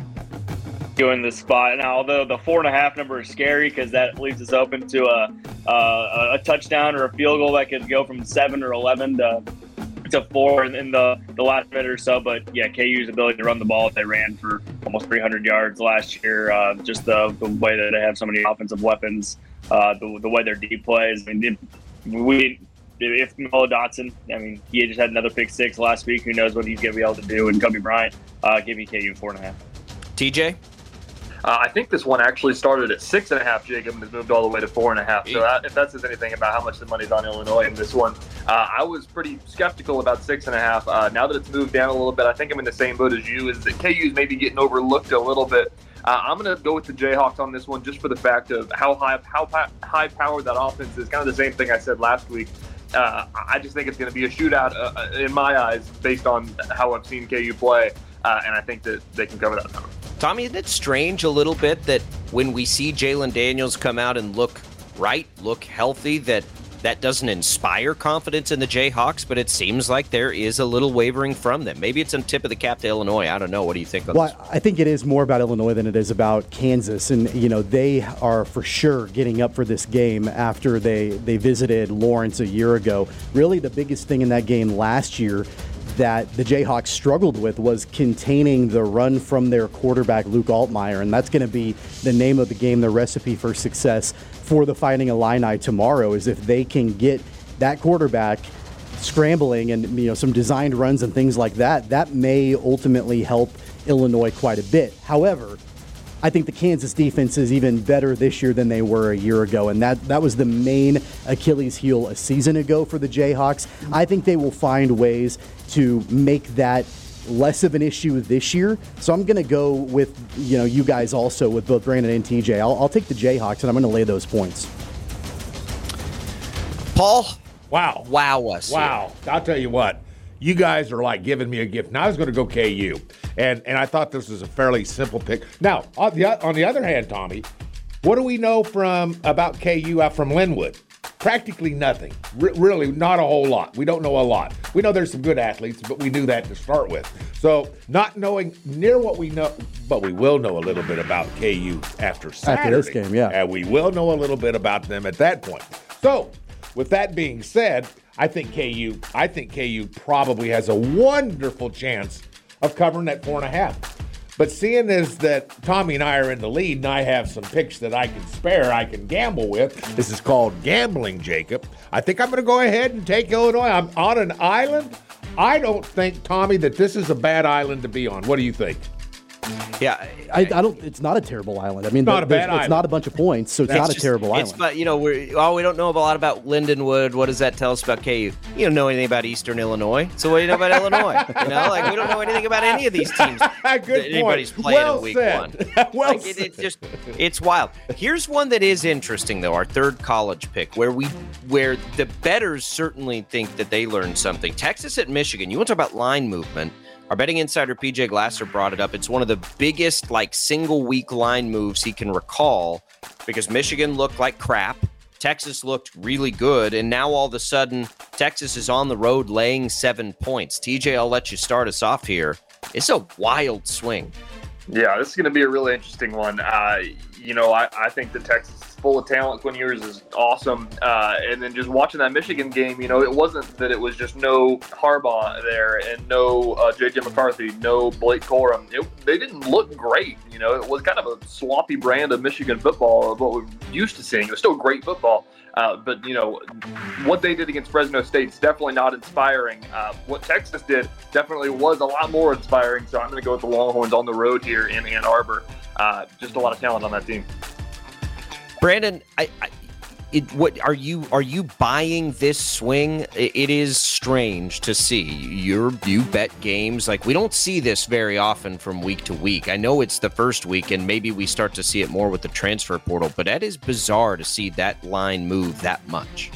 In the spot now, although the 4.5 number is scary because that leaves us open to a touchdown or a field goal that could go from 7 or 11 to 4 in the last minute or so. But yeah, KU's ability to run the ball, they ran for almost 300 yards last year. Just the way that they have so many offensive weapons, the way their deep plays. I mean, if Noah Dotson, he just had another pick 6 last week. Who knows what he's going to be able to do? And Kobe Bryant, give me KU 4.5. TJ? I think this one actually started at 6.5, Jacob, and has moved all the way to 4.5. So if that says anything about how much the money's on Illinois in this one, I was pretty skeptical about 6.5. Now that it's moved down a little bit, I think I'm in the same boat as you, is that KU's maybe getting overlooked a little bit. I'm going to go with the Jayhawks on this one just for the fact of how high-powered that offense is. Kind of the same thing I said last week. I just think it's going to be a shootout in my eyes based on how I've seen KU play, and I think that they can cover that number. Tommy, isn't it strange a little bit that when we see Jalen Daniels come out and look healthy, that doesn't inspire confidence in the Jayhawks, but it seems like there is a little wavering from them. Maybe it's a tip of the cap to Illinois. I don't know. What do you think of this? I think it is more about Illinois than it is about Kansas. And, they are for sure getting up for this game after they visited Lawrence a year ago. Really, the biggest thing in that game last year that the Jayhawks struggled with was containing the run from their quarterback, Luke Altmaier, and that's going to be the name of the game, the recipe for success for the Fighting Illini tomorrow, is if they can get that quarterback scrambling and some designed runs and things like that, that may ultimately help Illinois quite a bit. However, I think the Kansas defense is even better this year than they were a year ago, and that was the main Achilles heel a season ago for the Jayhawks. I think they will find ways to make that less of an issue this year. So I'm going to go with, you guys also with both Brandon and TJ. I'll take the Jayhawks, and I'm going to lay those points. Paul? Wow. Wow us. Wow. Here. I'll tell you what. You guys are like giving me a gift. Now I was going to go KU, and I thought this was a fairly simple pick. Now, on the other hand, Tommy, what do we know about KU out from Linwood? Practically nothing. Really, not a whole lot. We don't know a lot. We know there's some good athletes, but we knew that to start with. So, not knowing near what we know, but we will know a little bit about KU after Saturday. After this game, yeah. And we will know a little bit about them at that point. So, with that being said, I think KU probably has a wonderful chance of covering that 4.5. But seeing as that Tommy and I are in the lead and I have some picks that I can spare, I can gamble with. This is called gambling, Jacob. I think I'm going to go ahead and take Illinois. I'm on an island. I don't think, Tommy, that this is a bad island to be on. What do you think? Yeah, I don't. It's not a terrible island. I mean, it's not a bunch of points, so it's not a terrible island. But we don't know a lot about Lindenwood. What does that tell us about KU? You don't know anything about Eastern Illinois. So what do you know about Illinois? We don't know anything about any of these teams. Good anybody's point. playing in week one. It's wild. Here's one that is interesting though. Our third college pick, where the bettors certainly think that they learned something. Texas at Michigan. You want to talk about line movement? Our betting insider, PJ Glasser, brought it up. It's one of the biggest, single-week line moves he can recall because Michigan looked like crap. Texas looked really good, and now all of a sudden, Texas is on the road laying 7 points. TJ, I'll let you start us off here. It's a wild swing. Yeah, this is going to be a really interesting one. I think the Texas is full of talent. Quinn Ewers is awesome. And then just watching that Michigan game, it wasn't that it was just no Harbaugh there and no J.J. McCarthy, no Blake Corum. They didn't look great. It was kind of a sloppy brand of Michigan football of what we're used to seeing. It was still great football. But what they did against Fresno State is definitely not inspiring. What Texas did definitely was a lot more inspiring. So I'm going to go with the Longhorns on the road here in Ann Arbor. Just a lot of talent on that team. Brandon, what are you buying this swing? It is strange to see. You bet games we don't see this very often from week to week. I know it's the first week, and maybe we start to see it more with the transfer portal. But that is bizarre to see that line move that much.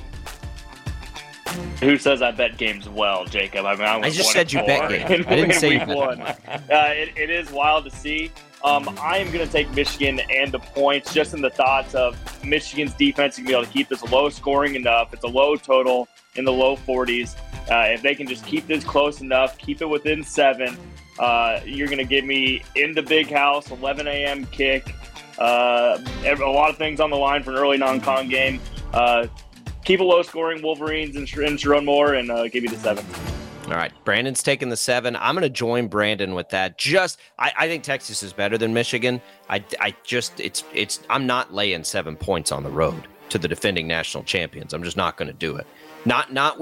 Who says I bet games well, Jacob? I just said you bet games. I didn't say you bet. It is wild to see. I am going to take Michigan and the points just in the thoughts of Michigan's defense can be able to keep this low scoring enough. It's a low total in the low 40s. If they can just keep this close enough, keep it within 7, you're going to give me in the big house, 11 a.m. kick, a lot of things on the line for an early non-con game. Keep it low scoring, Wolverines and Sharon Moore, and give me the 7. All right, Brandon's taking the 7. I'm going to join Brandon with that. I think Texas is better than Michigan. I'm not laying 7 points on the road to the defending national champions. I'm just not going to do it. Not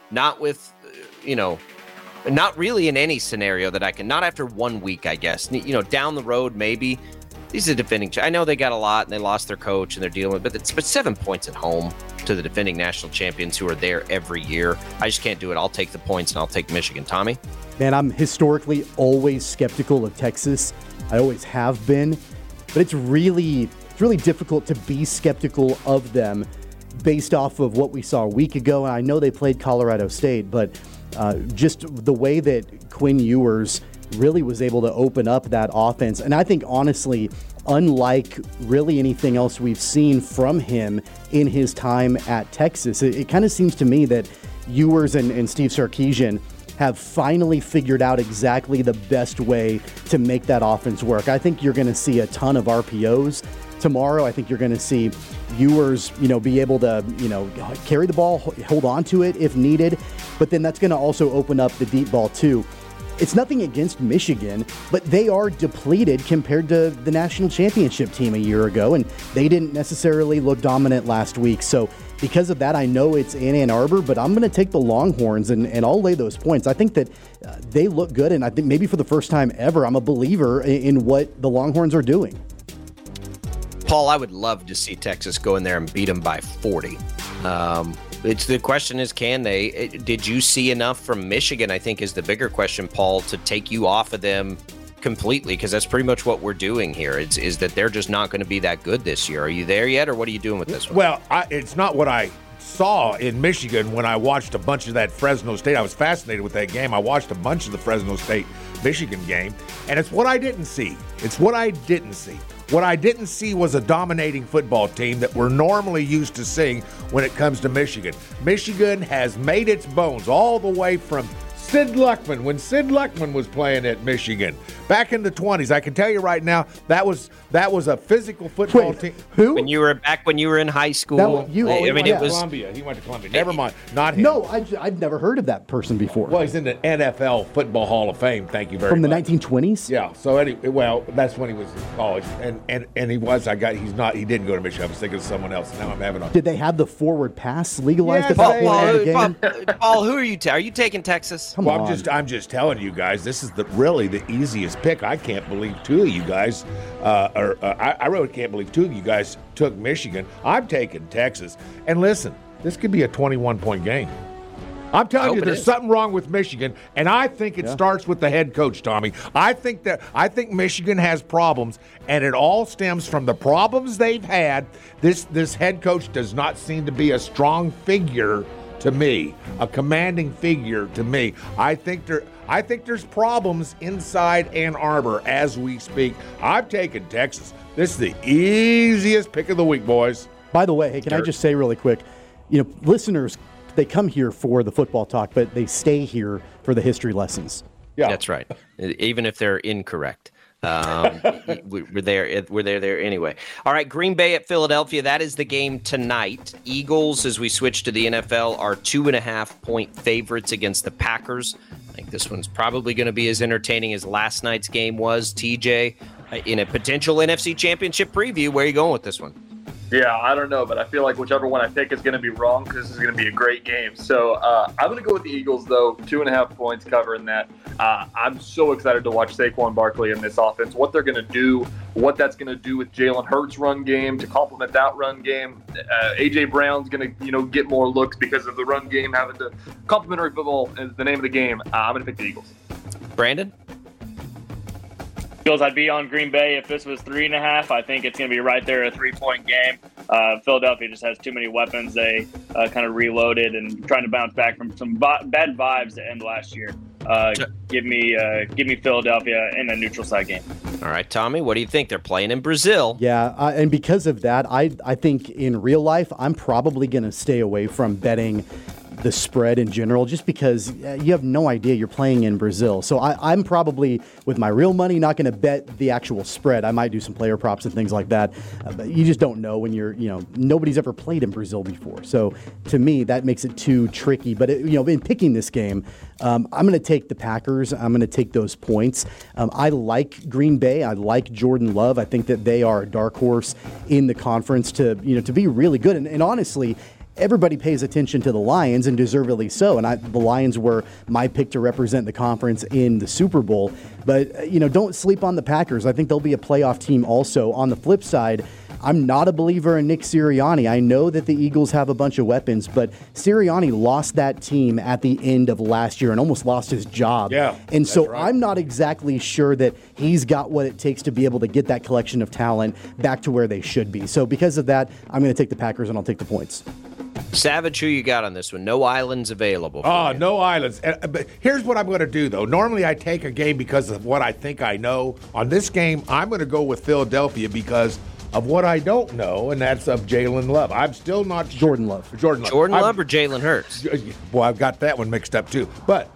really in any scenario that I can. Not after 1 week, I guess. Down the road maybe. These are defending. I know they got a lot and they lost their coach and they're dealing with it, but 7 points at home to the defending national champions who are there every year. I just can't do it. I'll take the points and I'll take Michigan. Tommy? Man, I'm historically always skeptical of Texas. I always have been, but it's really difficult to be skeptical of them based off of what we saw a week ago. And I know they played Colorado State, but just the way that Quinn Ewers really was able to open up that offense. And I think, honestly, unlike really anything else we've seen from him in his time at Texas, it kind of seems to me that Ewers and Steve Sarkisian have finally figured out exactly the best way to make that offense work. I think you're going to see a ton of RPOs tomorrow. I think you're going to see Ewers, be able to, carry the ball, hold on to it if needed. But then that's going to also open up the deep ball too. It's nothing against Michigan, but they are depleted compared to the national championship team a year ago, and they didn't necessarily look dominant last week. So because of that, I know it's in Ann Arbor, but I'm going to take the Longhorns, and I'll lay those points. I think that they look good, and I think maybe for the first time ever, I'm a believer in what the Longhorns are doing. Paul, I would love to see Texas go in there and beat them by 40. The question is, can they? Did you see enough from Michigan, I think is the bigger question, Paul, to take you off of them completely? Because that's pretty much what we're doing here. Is that they're just not going to be that good this year. Are you there yet, or what are you doing with this one? Well, it's not what I saw in Michigan when I watched a bunch of that Fresno State. I was fascinated with that game. I watched a bunch of the Fresno State-Michigan game, and it's what I didn't see. What I didn't see was a dominating football team that we're normally used to seeing when it comes to Michigan. Michigan has made its bones all the way from Sid Luckman, when Sid Luckman was playing at Michigan back in the 20s. I can tell you right now, that was a physical football team. Who? When you were in high school. He went to Columbia. Never mind, not him. No, I'd never heard of that person before. Well, he's in the NFL Football Hall of Fame. Thank you very much. From the 1920s. Yeah. So anyway, well, that's when he was in college, and he was. He's not. He didn't go to Michigan. I was thinking of someone else. Now I'm having a. Did they have the forward pass legalized Yes, at that point in the game? Paul, who are you? Are you taking Texas? Come Well, on. I'm just telling you guys, this is really the easiest pick. I can't believe two of you guys, I really can't believe two of you guys took Michigan. I'm taking Texas. And listen, this could be a 21-point game. I'm telling you, there's something wrong with Michigan, and I think it starts with the head coach, Tommy. I think Michigan has problems, and it all stems from the problems they've had. This head coach does not seem to be a strong figure to me, a commanding figure to me. I think there's problems inside Ann Arbor as we speak. I'm taking Texas. This is the easiest pick of the week, boys. By the way, hey, can I just say really quick, listeners, they come here for the football talk, but they stay here for the history lessons. Yeah, that's right. Even if they're incorrect. We're there anyway. All right, Green Bay at Philadelphia. That is the game tonight. Eagles, as we switch to the NFL, are 2.5-point favorites against the Packers. I think this one's probably going to be as entertaining as last night's game was. TJ, in a potential NFC Championship preview, where are you going with this one? Yeah, I don't know, but I feel like whichever one I pick is going to be wrong because this is going to be a great game. So I'm going to go with the Eagles, though. 2.5 points covering that. I'm so excited to watch Saquon Barkley in this offense, what they're going to do, what that's going to do with Jalen Hurts' run game to complement that run game. A.J. Brown's going to get more looks because of the run game, having to complementary football is the name of the game. I'm going to pick the Eagles. Brandon? I'd be on Green Bay if this was 3.5. I think it's going to be right there, a 3-point game. Philadelphia just has too many weapons. They kind of reloaded and trying to bounce back from some bad vibes to end last year. Give me Philadelphia in a neutral side game. All right, Tommy, what do you think? They're playing in Brazil. Yeah, and because of that, I think in real life, I'm probably going to stay away from betting the spread in general, just because you have no idea you're playing in Brazil. So I'm probably, with my real money, not going to bet the actual spread. I might do some player props and things like that. But you just don't know when nobody's ever played in Brazil before. So to me, that makes it too tricky. But in picking this game, I'm going to take the Packers. I'm going to take those points. I like Green Bay. I like Jordan Love. I think that they are a dark horse in the conference to be really good. And honestly, everybody pays attention to the Lions, and deservedly so. And the Lions were my pick to represent the conference in the Super Bowl. But, don't sleep on the Packers. I think they'll be a playoff team also. On the flip side, I'm not a believer in Nick Sirianni. I know that the Eagles have a bunch of weapons, but Sirianni lost that team at the end of last year and almost lost his job. Yeah, and so right. I'm not exactly sure that he's got what it takes to be able to get that collection of talent back to where they should be. So because of that, I'm going to take the Packers, and I'll take the points. Savage, who you got on this one? No islands available. No islands. But here's what I'm going to do, though. Normally I take a game because of what I think I know. On this game, I'm going to go with Philadelphia because of what I don't know, and that's of Jalen Love. I'm still not sure. Jordan Love or Jalen Hurts? Well, I've got that one mixed up, too. But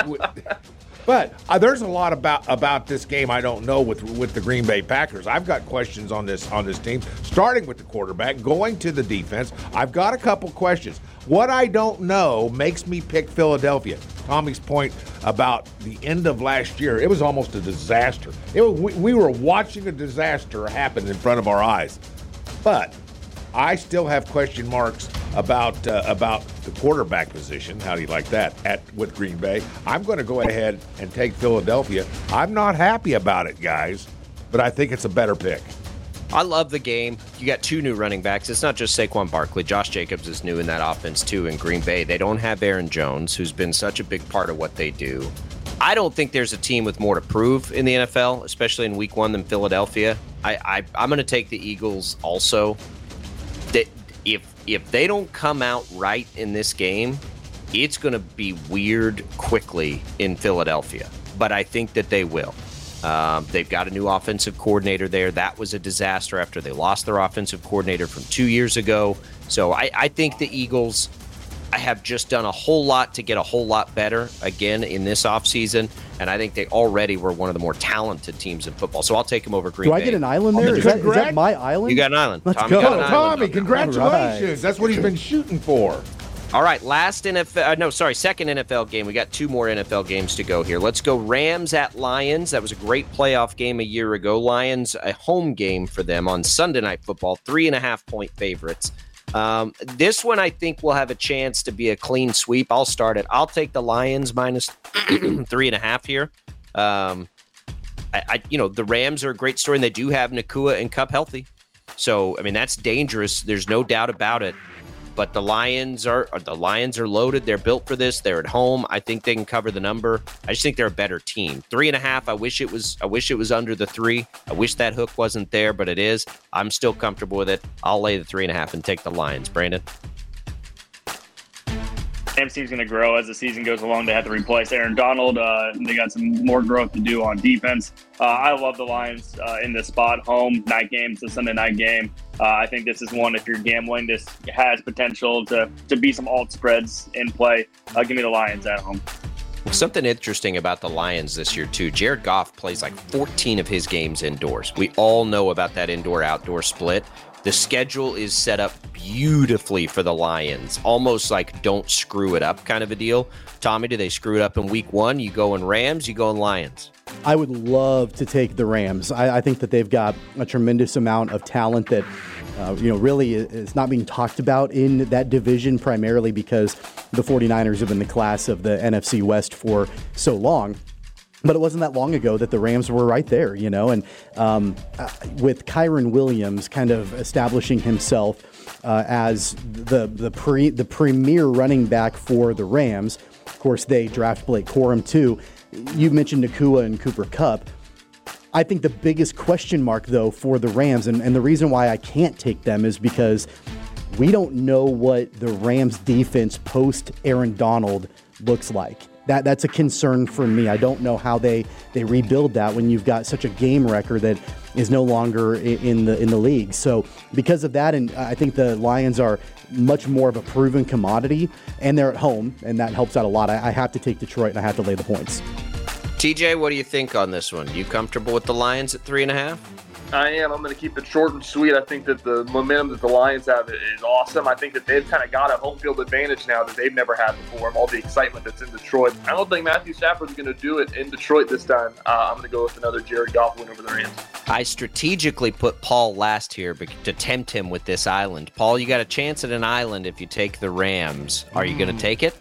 there's a lot about this game I don't know with the Green Bay Packers. I've got questions on this team, starting with the quarterback, going to the defense. I've got a couple questions. What I don't know makes me pick Philadelphia. Tommy's point about the end of last year, it was almost a disaster. We were watching a disaster happen in front of our eyes. But I still have question marks about the quarterback position. How do you like that with Green Bay? I'm going to go ahead and take Philadelphia. I'm not happy about it, guys, but I think it's a better pick. I love the game. You got 2 new running backs. It's not just Saquon Barkley. Josh Jacobs is new in that offense, too, in Green Bay. They don't have Aaron Jones, who's been such a big part of what they do. I don't think there's a team with more to prove in the NFL, especially in Week 1 than Philadelphia. I'm going to take the Eagles also. If they don't come out right in this game, it's going to be weird quickly in Philadelphia. But I think that they will. They've got a new offensive coordinator there. That was a disaster after they lost their offensive coordinator from 2 years ago. So I think the Eagles have just done a whole lot to get a whole lot better again in this offseason. And I think they already were one of the more talented teams in football. So I'll take them over Green Bay. Do I get an island there? Is that my island? You got an island. Let's Tommy go. got an island. Tommy, congratulations. Right. That's what he's been shooting for. All right, second NFL game. We got 2 more NFL games to go here. Let's go Rams at Lions. That was a great playoff game a year ago. Lions, a home game for them on Sunday Night Football, 3.5-point favorites. This one I think will have a chance to be a clean sweep. I'll start it. I'll take the Lions minus 3.5 here. The Rams are a great story, and they do have Nakua and Kupp healthy. So, I mean, that's dangerous. There's no doubt about it. But the Lions are loaded. They're built for this. They're at home. I think they can cover the number. I just think they're a better team. 3.5. I wish it was under the 3. I wish that hook wasn't there, but it is. I'm still comfortable with it. I'll lay the 3.5 and take the Lions. Brandon. Rams team's going to grow as the season goes along. They have to replace Aaron Donald. They got some more growth to do on defense. I love the Lions in this spot. Home, night game. It's a Sunday night game. I think this is one, if you're gambling, this has potential to be some alt spreads in play. Give me the Lions at home. Something interesting about the Lions this year, too. Jared Goff plays like 14 of his games indoors. We all know about that indoor-outdoor split. The schedule is set up beautifully for the Lions, almost like don't screw it up kind of a deal. Tommy, do they screw it up in Week 1? You go in Rams, you go in Lions? I would love to take the Rams. I think that they've got a tremendous amount of talent that really is not being talked about in that division, primarily because the 49ers have been the class of the NFC West for so long. But it wasn't that long ago that the Rams were right there, and with Kyren Williams kind of establishing himself as the premier running back for the Rams. Of course, they draft Blake Corum too. You mentioned Nakua and Cooper Kupp. I think the biggest question mark, though, for the Rams, and the reason why I can't take them is because we don't know what the Rams defense post Aaron Donald looks like. That's a concern for me. I don't know how they rebuild that when you've got such a game record that is no longer in the league. So because of that, and I think the Lions are much more of a proven commodity, and they're at home, and that helps out a lot. I have to take Detroit, and I have to lay the points. TJ, what do you think on this one? You comfortable with the Lions at 3.5? I am. I'm going to keep it short and sweet. I think that the momentum that the Lions have is awesome. I think that they've kind of got a home field advantage now that they've never had before. All the excitement that's in Detroit. I don't think Matthew Stafford's going to do it in Detroit this time. I'm going to go with another Jared Goff win over the Rams. I strategically put Paul last here to tempt him with this island. Paul, you got a chance at an island if you take the Rams. Are you going to take it?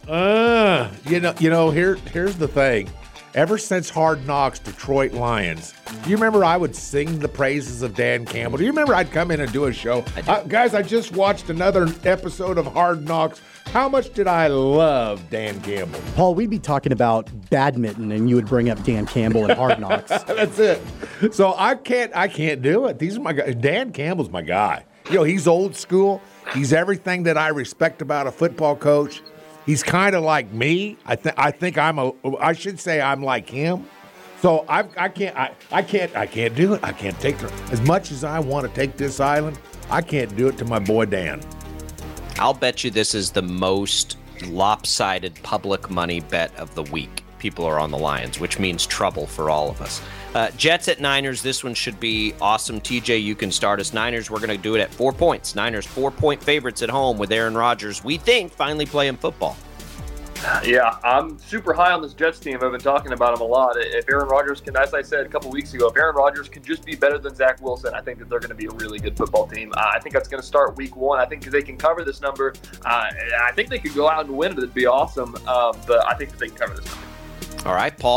Here's the thing. Ever since Hard Knocks, Detroit Lions, do you remember I would sing the praises of Dan Campbell? Do you remember I'd come in and do a show? Guys, I just watched another episode of Hard Knocks. How much did I love Dan Campbell? Paul, we'd be talking about badminton, and you would bring up Dan Campbell and Hard Knocks. That's it. So I can't do it. These are my guys. Dan Campbell's my guy. He's old school. He's everything that I respect about a football coach. He's kind of like me. I think I should say I'm like him. So I can't do it. I can't take her. As much as I want to take this island, I can't do it to my boy Dan. I'll bet you this is the most lopsided public money bet of the week. People are on the Lions, which means trouble for all of us. Jets at Niners. This one should be awesome. TJ, you can start us. Niners, we're going to do it at 4 points. Niners 4-point favorites at home with Aaron Rodgers. We think finally playing football. Yeah, I'm super high on this Jets team. I've been talking about him a lot. If Aaron Rodgers can, as I said a couple weeks ago, if Aaron Rodgers can just be better than Zach Wilson, I think that they're going to be a really good football team. I think that's going to start week 1. I think they can cover this number. I think they could go out and win it. It'd be awesome. But I think that they can cover this number. All right, Paul.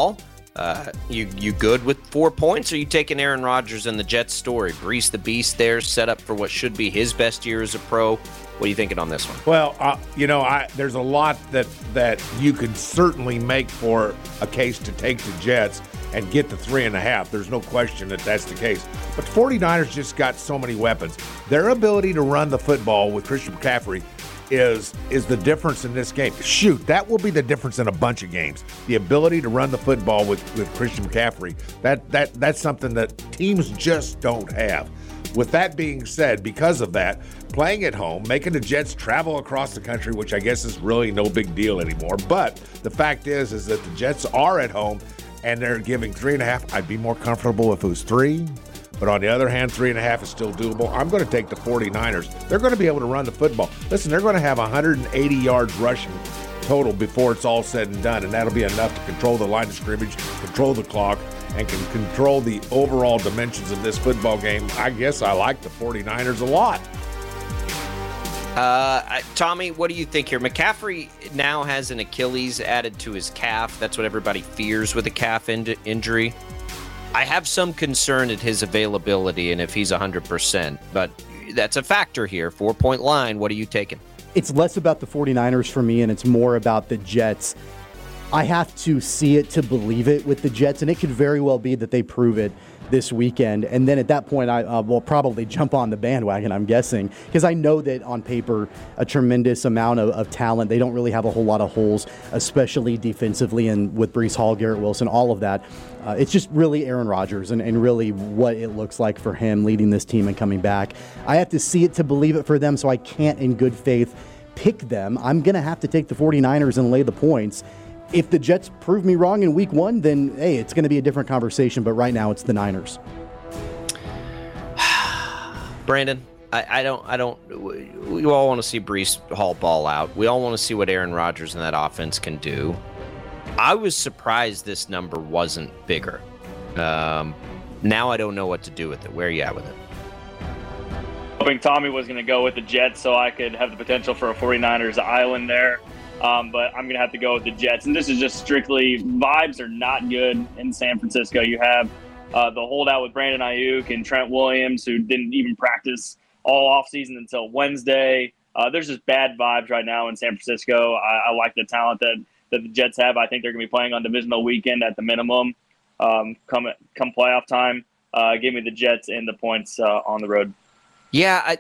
You good with 4 points, or you taking Aaron Rodgers and the Jets story? Brees the Beast there, set up for what should be his best year as a pro. What are you thinking on this one? Well, there's a lot that you could certainly make for a case to take the Jets and get the 3.5. There's no question that that's the case. But the 49ers just got so many weapons. Their ability to run the football with Christian McCaffrey is the difference in this game. Shoot, that will be the difference in a bunch of games. The ability to run the football with Christian McCaffrey, that's something that teams just don't have. With that being said, because of that, playing at home, making the Jets travel across the country, which I guess is really no big deal anymore. But the fact is that the Jets are at home and they're giving 3.5. I'd be more comfortable if it was 3. But on the other hand, 3.5 is still doable. I'm going to take the 49ers. They're going to be able to run the football. Listen, they're going to have 180 yards rushing total before it's all said and done, and that'll be enough to control the line of scrimmage, control the clock, and can control the overall dimensions of this football game. I guess I like the 49ers a lot. Tommy, what do you think here? McCaffrey now has an Achilles added to his calf. That's what everybody fears with a calf injury. I have some concern at his availability and if he's 100%, but that's a factor here. 4-point line. What are you taking? It's less about the 49ers for me, and it's more about the Jets. I have to see it to believe it with the Jets, and it could very well be that they prove it this weekend. And then at that point, I will probably jump on the bandwagon, I'm guessing, because I know that on paper, a tremendous amount of talent. They don't really have a whole lot of holes, especially defensively, and with Breece Hall, Garrett Wilson, all of that. It's just really Aaron Rodgers and really what it looks like for him leading this team and coming back. I have to see it to believe it for them, so I can't in good faith pick them. I'm going to have to take the 49ers and lay the points. If the Jets prove me wrong in week 1, then, hey, it's going to be a different conversation. But right now, it's the Niners. Brandon, I don't. We all want to see Breece Hall ball out. We all want to see what Aaron Rodgers and that offense can do. I was surprised this number wasn't bigger. Now I don't know what to do with it. Where are you at with it? Hoping Tommy was going to go with the Jets so I could have the potential for a 49ers island there. But I'm going to have to go with the Jets. And this is just strictly vibes are not good in San Francisco. You have the holdout with Brandon Ayuk and Trent Williams, who didn't even practice all offseason until Wednesday. There's just bad vibes right now in San Francisco. I like the talent that the Jets have. I think they're going to be playing on divisional weekend at the minimum come playoff time. Give me the Jets and the points on the road. Yeah,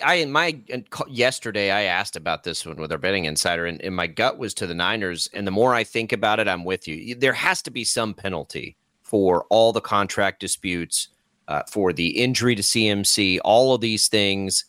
yesterday I asked about this one with our betting insider, and my gut was to the Niners. And the more I think about it, I'm with you. There has to be some penalty for all the contract disputes, for the injury to CMC, all of these things.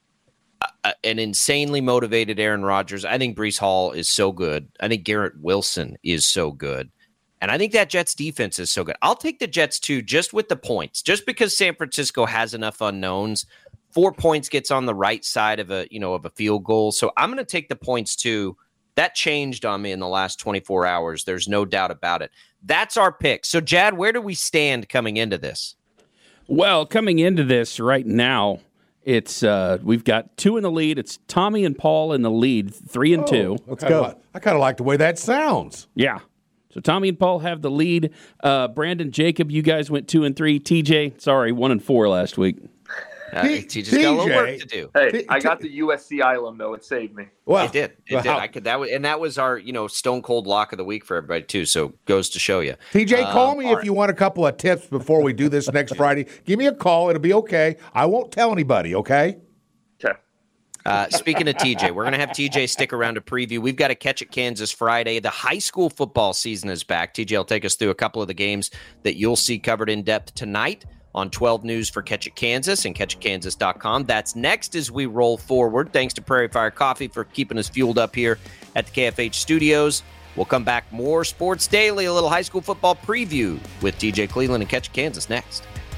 An insanely motivated Aaron Rodgers. I think Breece Hall is so good. I think Garrett Wilson is so good. And I think that Jets defense is so good. I'll take the Jets too, just with the points, just because San Francisco has enough unknowns. 4 points gets on the right side of a field goal. So I'm going to take the points too. That changed on me in the last 24 hours. There's no doubt about it. That's our pick. So Jad, where do we stand coming into this? Well, coming into this right now, it's we've got 2 in the lead. It's Tommy and Paul in the lead, 3 and 2. Let's go. I kind of like the way that sounds. Yeah. So Tommy and Paul have the lead. Brandon, Jacob, you guys went 2 and 3. TJ, sorry, 1 and 4 last week. He just got a little work to do. Hey, I got the USC Island though; it saved me. Well, it did. That was our stone cold lock of the week for everybody too. So goes to show you. TJ, call me if you want a couple of tips before we do this next Friday. Give me a call; it'll be okay. I won't tell anybody. Okay. Okay. Speaking of TJ, we're going to have TJ stick around to preview. We've got a Catch It Kansas Friday. The high school football season is back. TJ will take us through a couple of the games that you'll see covered in depth tonight on 12 News for Catch It Kansas and catchitkansas.com. That's next as we roll forward. Thanks to Prairie Fire Coffee for keeping us fueled up here at the KFH studios. We'll come back more Sports Daily, a little high school football preview with TJ Cleveland and Catch It Kansas next.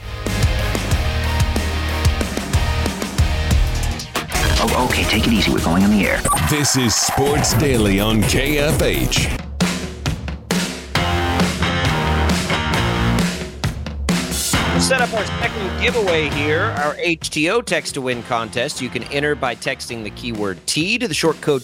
Oh, okay, take it easy. We're going on the air. This is Sports Daily on KFH. Set up our second giveaway here, our HTO Text to Win contest. You can enter by texting the keyword T to the short code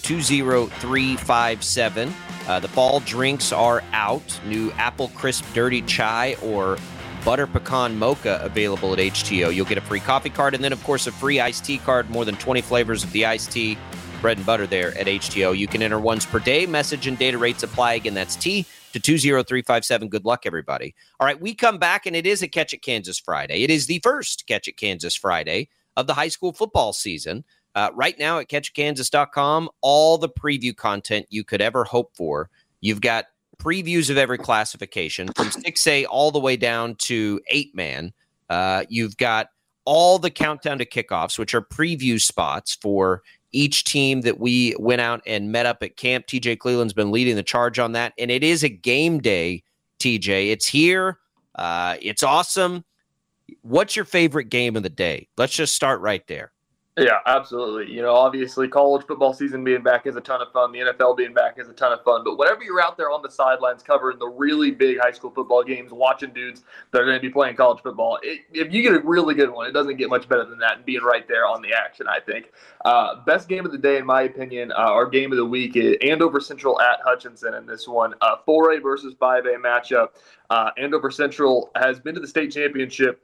20357. The fall drinks are out. New Apple Crisp Dirty Chai or Butter Pecan Mocha available at HTO. You'll get a free coffee card and then, of course, a free iced tea card. More than 20 flavors of the iced tea, bread and butter there at HTO. You can enter once per day. Message and data rates apply. Again, that's T to 20357. Good luck, everybody. All right, we come back, and it is a Catch It Kansas Friday. It is the first Catch It Kansas Friday of the high school football season. Right now at catchitkansas.com, all the preview content you could ever hope for. You've got previews of every classification from 6A all the way down to 8-man. You've got all the countdown to kickoffs, which are preview spots for each team that we went out and met up at camp. TJ Cleveland's been leading the charge on that, and it is a game day, TJ. It's here. It's awesome. What's your favorite game of the day? Let's just start right there. Yeah, absolutely. Obviously college football season being back is a ton of fun. The NFL being back is a ton of fun. But whenever you're out there on the sidelines covering the really big high school football games, watching dudes that are going to be playing college football, if you get a really good one, it doesn't get much better than that and being right there on the action, I think. Best game of the day, in my opinion, our game of the week is Andover Central at Hutchinson in this one. 4A versus 5A matchup. Andover Central has been to the state championship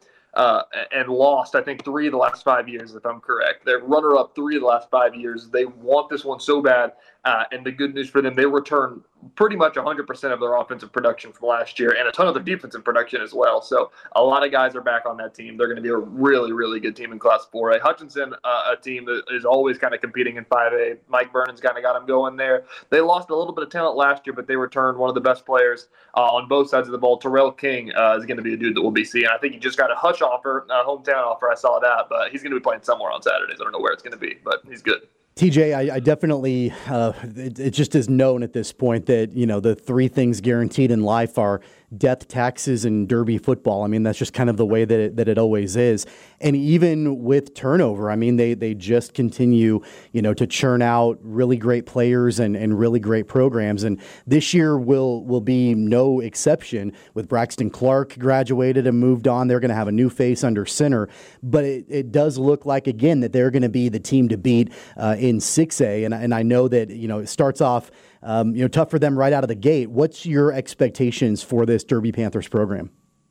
and lost, I think, 3 of the last 5 years, if I'm correct. They're runner-up 3 of the last 5 years. They want this one so bad, and the good news for them, they return pretty much 100% of their offensive production from last year and a ton of their defensive production as well. So a lot of guys are back on that team. They're going to be a really, really good team in Class 4A. Hutchinson, a team that is always kind of competing in 5A. Mike Vernon's kind of got them going there. They lost a little bit of talent last year, but they returned one of the best players on both sides of the ball. Terrell King is going to be a dude that we'll be seeing. I think he just got a Hutch offer, hometown offer. I saw that, but he's going to be playing somewhere on Saturdays. I don't know where it's going to be, but he's good. TJ, I definitely, it just is known at this point that, the 3 things guaranteed in life are death, taxes, and Derby football. I mean, that's just kind of the way that it always is. And even with turnover, I mean, they just continue, to churn out really great players and really great programs. And this year will be no exception with Braxton Clark graduated and moved on. They're going to have a new face under center. But it does look like, again, that they're going to be the team to beat in 6A. And I know that, it starts off tough for them right out of the gate. What's your expectations for this Derby Panthers program?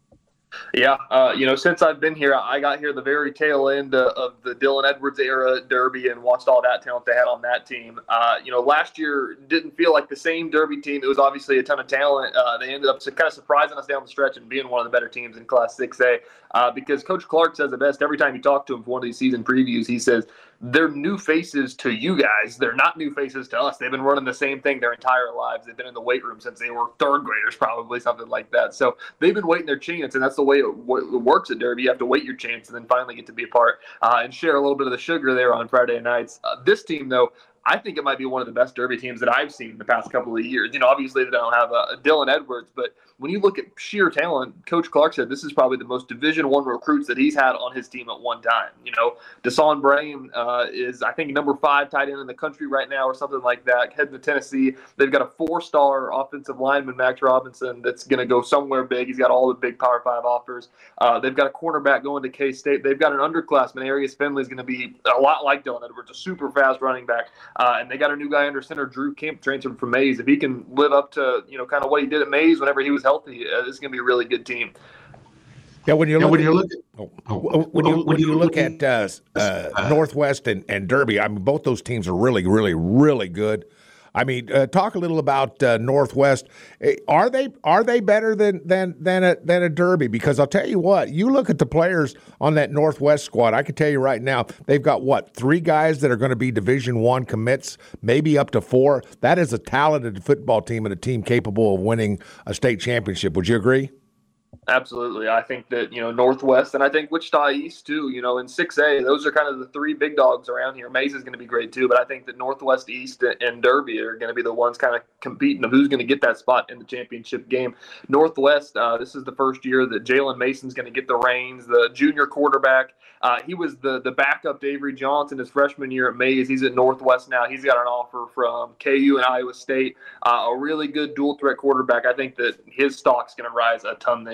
Yeah, since I've been here, I got here the very tail end of the Dylan Edwards era at Derby and watched all that talent they had on that team. Last year didn't feel like the same Derby team. It was obviously a ton of talent. They ended up kind of surprising us down the stretch and being one of the better teams in Class 6A because Coach Clark says the best. Every time you talk to him for one of these season previews, he says, they're new faces to you guys. They're not new faces to us. They've been running the same thing their entire lives. They've been in the weight room since they were 3rd graders, probably something like that. So they've been waiting their chance, and that's the way it works at Derby. You have to wait your chance and then finally get to be a part and share a little bit of the sugar there on Friday nights. This team, though, I think it might be one of the best Derby teams that I've seen in the past couple of years. Obviously they don't have a Dylan Edwards, but when you look at sheer talent, Coach Clark said this is probably the most Division I recruits that he's had on his team at one time. Deshaun Brame is, I think, number 5 tight end in the country right now or something like that, heading to Tennessee. They've got a 4-star offensive lineman, Max Robinson, that's going to go somewhere big. He's got all the big Power 5 offers. They've got a cornerback going to K-State. They've got an underclassman. Arius Finley is going to be a lot like Dylan Edwards, a super fast running back. And they got a new guy under center, Drew Kemp, transferred from Mays. If he can live up to, kind of what he did at Mays whenever he was healthy, this is going to be a really good team. Yeah, when you look at Northwest and Derby, I mean, both those teams are really, really, really good. I mean, talk a little about Northwest. Are they better than a Derby? Because I'll tell you what, you look at the players on that Northwest squad. I can tell you right now, they've got 3 guys that are going to be Division I commits, maybe up to 4. That is a talented football team and a team capable of winning a state championship. Would you agree? Absolutely. I think that, Northwest and I think Wichita East too, in 6A, those are kind of the 3 big dogs around here. Mays is going to be great too, but I think that Northwest East and Derby are going to be the ones kind of competing of who's going to get that spot in the championship game. Northwest, this is the first year that Jalen Mason's going to get the reins, the junior quarterback. He was the backup to Avery Johnson his freshman year at Mays. He's at Northwest now. He's got an offer from KU and Iowa State. A really good dual threat quarterback. I think that his stock's going to rise a ton this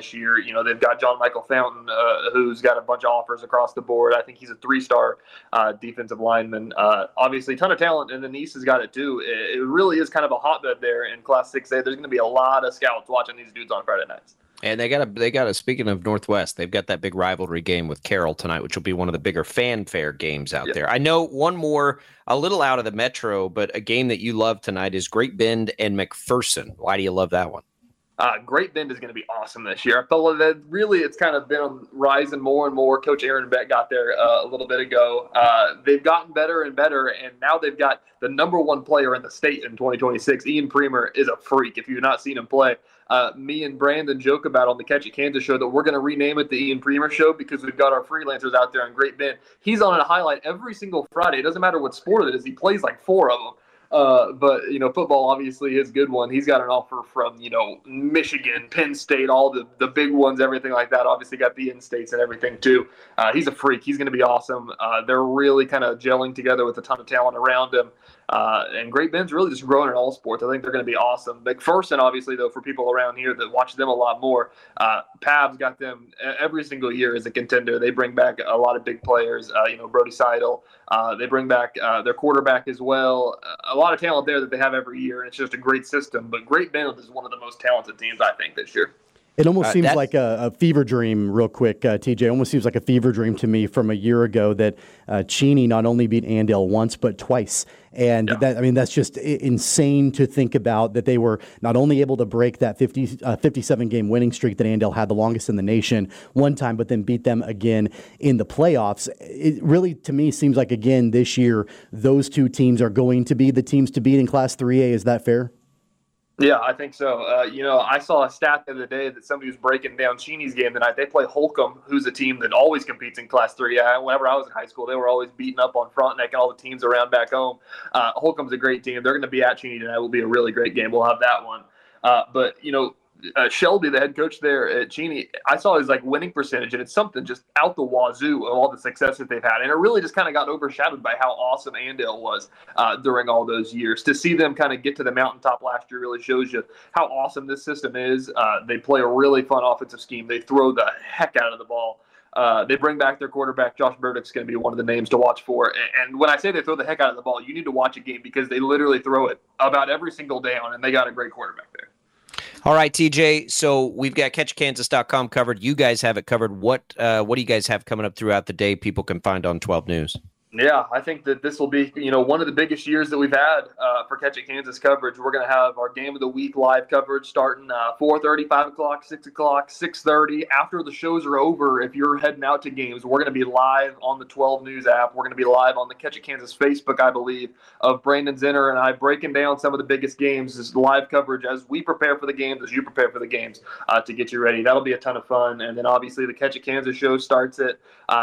this year. You know, they've got John Michael Fountain, who's got a bunch of offers across the board. I think he's a 3-star defensive lineman. Obviously, a ton of talent, and then East has got it too. It really is kind of a hotbed there in Class 6A. There's going to be a lot of scouts watching these dudes on Friday nights. And they got a speaking of Northwest, they've got that big rivalry game with Carroll tonight, which will be one of the bigger fanfare games out there. I know one more, a little out of the metro, but a game that you love tonight is Great Bend and McPherson. Why do you love that one? Great Bend is going to be awesome this year. I felt that really it's kind of been rising more and more. Coach Aaron Beck got there a little bit ago. They've gotten better and better, and now they've got the number one player in the state in 2026. Ian Premer is a freak. If you've not seen him play, me and Brandon joke about on the Catch It Kansas show that we're going to rename it the Ian Premer Show because we've got our freelancers out there in Great Bend. He's on a highlight every single Friday. It doesn't matter what sport it is. He plays like 4 of them. But, you know, football obviously is a good one. He's got an offer from, you know, Michigan, Penn State, all the big ones, everything like that. Obviously got the in-states and everything too. He's a freak. He's going to be awesome. They're really kind of gelling together with a ton of talent around him. And Great Bend's really just growing in all sports. I think they're going to be awesome. McPherson, obviously, though, for people around here that watch them a lot more, Pav's got them every single year as a contender. They bring back a lot of big players, you know, Brody Seidel. They bring back their quarterback as well. A lot of talent there that they have every year, and it's just a great system. But Great Bend is one of the most talented teams, I think, this year. It almost seems like a fever dream, real quick, TJ. Almost seems like a fever dream to me from a year ago that Cheney not only beat Andale once, but twice. And that's just insane to think about, that they were not only able to break that 57-game winning streak that Andale had, the longest in the nation, one time, but then beat them again in the playoffs. It really, to me, seems like, again, this year, those two teams are going to be the teams to beat in Class 3A. Is that fair? Yeah, I think so. You know, I saw a stat the other day that somebody was breaking down Cheney's game tonight. They play Holcomb, who's a team that always competes in Class 3. Whenever I was in high school, they were always beating up on Frontenac and all the teams around back home. Holcomb's a great team. They're going to be at Cheney tonight. It will be a really great game. We'll have that one. But, you know, Shelby, the head coach there at Cheney, I saw his winning percentage, and it's something just out the wazoo of all the success that they've had. And it really just kind of got overshadowed by how awesome Andale was during all those years. To see them kind of get to the mountaintop last year really shows you how awesome this system is. They play a really fun offensive scheme. They throw the heck out of the ball. They bring back their quarterback. Josh Burdick's going to be one of the names to watch for. And when I say they throw the heck out of the ball, you need to watch a game because they literally throw it about every single down, and they got a great quarterback there. All right, TJ. So we've got CatchKansas.com covered. You guys have it covered. What do you guys have coming up throughout the day people can find on 12 News? Yeah, I think that this will be, one of the biggest years that we've had for Catch It Kansas coverage. We're going to have our Game of the Week live coverage starting 4:30, 5 o'clock, 6 o'clock, 6:30. After the shows are over, if you're heading out to games, we're going to be live on the 12 News app. We're going to be live on the Catch It Kansas Facebook, I believe, of Brandon Zinner and I breaking down some of the biggest games. This live coverage as we prepare for the games, as you prepare for the games to get you ready. That'll be a ton of fun. And then obviously the Catch It Kansas show starts at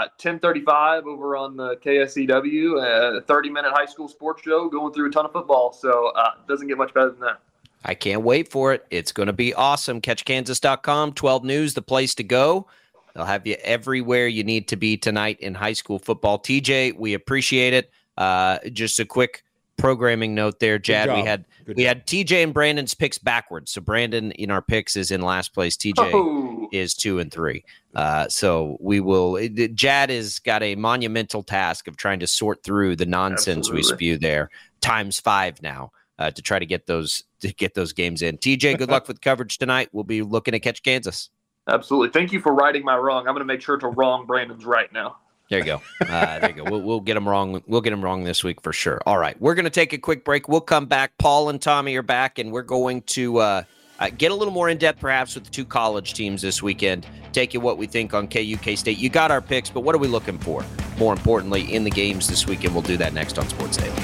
10:35 over on the KSCW, a 30-minute high school sports show going through a ton of football. So it doesn't get much better than that. I can't wait for it. It's going to be awesome. CatchKansas.com, 12 News, the place to go. They'll have you everywhere you need to be tonight in high school football. TJ, we appreciate it. Just a quick programming note there, Jad. We had TJ and Brandon's picks backwards. So Brandon in our picks is in last place. TJ is 2 and 3. So we will. Jad has got a monumental task of trying to sort through the nonsense we spew there times 5 now to try to get those games in. TJ, good luck with coverage tonight. We'll be looking to Catch Kansas. Absolutely. Thank you for righting my wrong. I'm going to make sure to wrong Brandon's right now. There you go. There you go. We'll get them wrong. We'll get them wrong this week for sure. All right. We're going to take a quick break. We'll come back. Paul and Tommy are back, and we're going to get a little more in-depth perhaps with the 2 college teams this weekend. Take you what we think on KU, K-State. You got our picks, but what are we looking for? More importantly, in the games this weekend. We'll do that next on Sports Daily.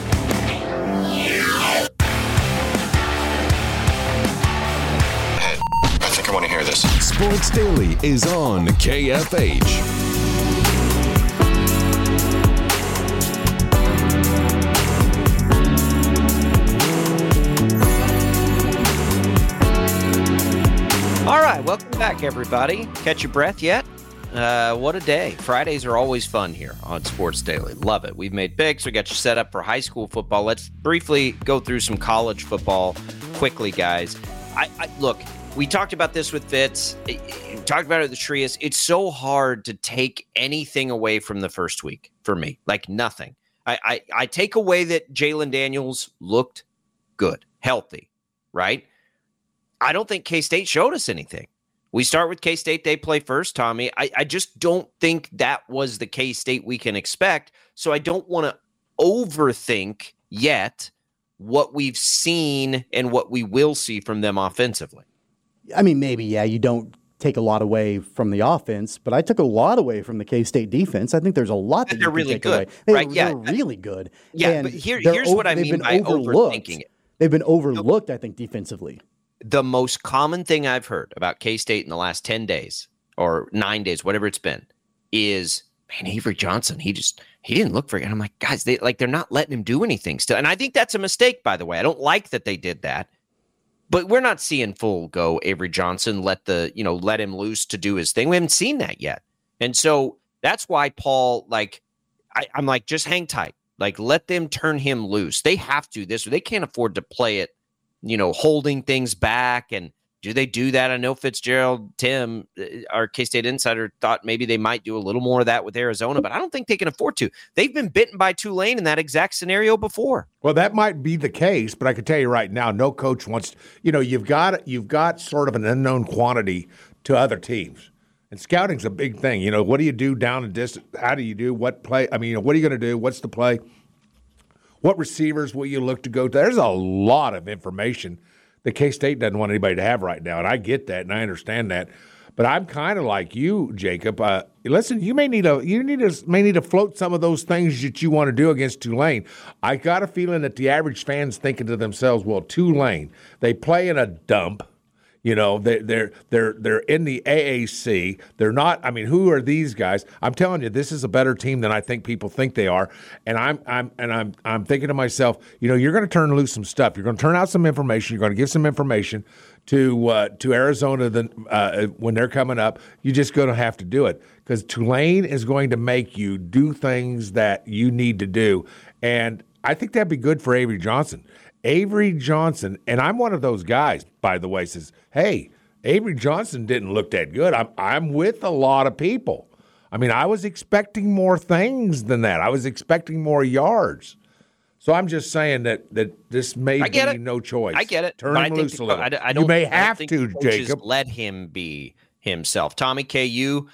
I think I want to hear this. Sports Daily is on KFH. All right, welcome back, everybody. Catch your breath yet? What a day. Fridays are always fun here on Sports Daily. Love it. We've made picks. We got you set up for high school football. Let's briefly go through some college football quickly, guys. Look, we talked about this with Fitz. We talked about it with the Trias. It's so hard to take anything away from the first week for me, like nothing. I take away that Jalen Daniels looked good, healthy, right? I don't think K-State showed us anything. We start with K-State. They play first, Tommy. I just don't think that was the K-State we can expect. So I don't want to overthink yet what we've seen and what we will see from them offensively. I mean, maybe, yeah, you don't take a lot away from the offense, but I took a lot away from the K-State defense. I think there's a lot that they're you can really take good, away. right? They're really good. Yeah, and but here's what I mean by overthinking it. They've been overlooked, I think, defensively. The most common thing I've heard about K-State in the last 10 days or 9 days, whatever it's been, is, man, Avery Johnson, he didn't look very good. I'm like, guys, they're not letting him do anything still. And I think that's a mistake, by the way. I don't like that they did that. But we're not seeing full go Avery Johnson let him loose to do his thing. We haven't seen that yet. And so that's why Paul, I'm like, just hang tight. Like, let them turn him loose. They have to this. They can't afford to play it, holding things back. And do they do that? I know Fitzgerald, Tim, our K-State insider, thought maybe they might do a little more of that with Arizona, but I don't think they can afford to. They've been bitten by Tulane in that exact scenario before. Well, that might be the case, but I can tell you right now, no coach wants you've got sort of an unknown quantity to other teams. And scouting's a big thing. What do you do down and distance? How do you do what play? I mean, what are you going to do? What's the play? What receivers will you look to go to? There's a lot of information that K-State doesn't want anybody to have right now, and I get that, and I understand that. But I'm kind of like you, Jacob. Listen, you may need to float some of those things that you want to do against Tulane. I got a feeling that the average fan's thinking to themselves, well, Tulane, they play in a dump. They're in the AAC. They're not. I mean, who are these guys? I'm telling you, this is a better team than I think people think they are. And I'm thinking to myself, you're going to turn loose some stuff. You're going to turn out some information. You're going to give some information to Arizona when they're coming up. You're just going to have to do it because Tulane is going to make you do things that you need to do. And I think that'd be good for Avery Johnson. Avery Johnson, and I'm one of those guys, by the way, says, hey, Avery Johnson didn't look that good. I'm with a lot of people. I mean, I was expecting more things than that. I was expecting more yards. So I'm just saying that this may be no choice. I get it. Turn him loose a little. You may have to, Jacob. Let him be himself. Tommy, KU,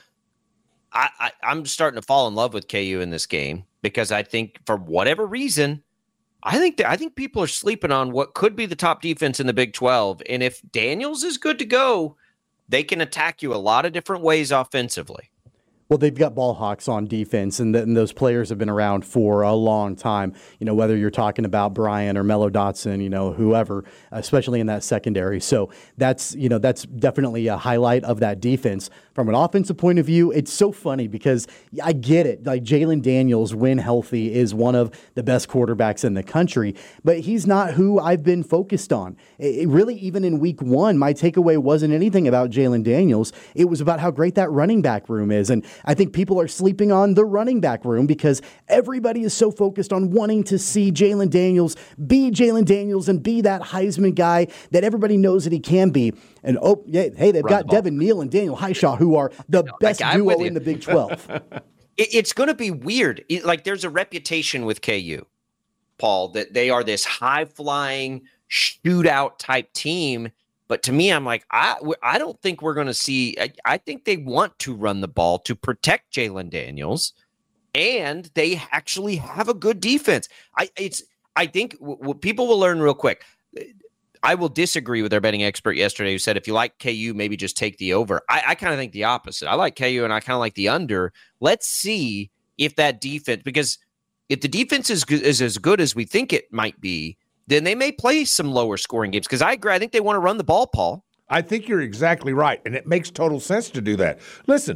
I'm starting to fall in love with KU in this game because I think for whatever reason, I think people are sleeping on what could be the top defense in the Big 12. And if Daniels is good to go, they can attack you a lot of different ways offensively. Well, they've got ball hawks on defense, and those players have been around for a long time. Whether you're talking about Brian or Mello Dotson, whoever, especially in that secondary. So that's definitely a highlight of that defense. From an offensive point of view, it's so funny because I get it. Like Jalen Daniels, when healthy, is one of the best quarterbacks in the country, but he's not who I've been focused on. It really, even in week one, my takeaway wasn't anything about Jalen Daniels. It was about how great that running back room is. And I think people are sleeping on the running back room because everybody is so focused on wanting to see Jalen Daniels be Jalen Daniels and be that Heisman guy that everybody knows that he can be. And, they've got Devin Neal and Daniel Highshaw, who are the best duo in the Big 12. It's going to be weird. There's a reputation with KU, Paul, that they are this high-flying, shootout-type team. But to me, I'm like, I don't think we're going to see – I think they want to run the ball to protect Jalen Daniels, and they actually have a good defense. I think what people will learn real quick – I will disagree with our betting expert yesterday who said if you like KU, maybe just take the over. I kind of think the opposite. I like KU and I kind of like the under. Let's see if that defense, because if the defense is as good as we think it might be, then they may play some lower scoring games. Because I agree, I think they want to run the ball, Paul. I think you're exactly right, and it makes total sense to do that. Listen,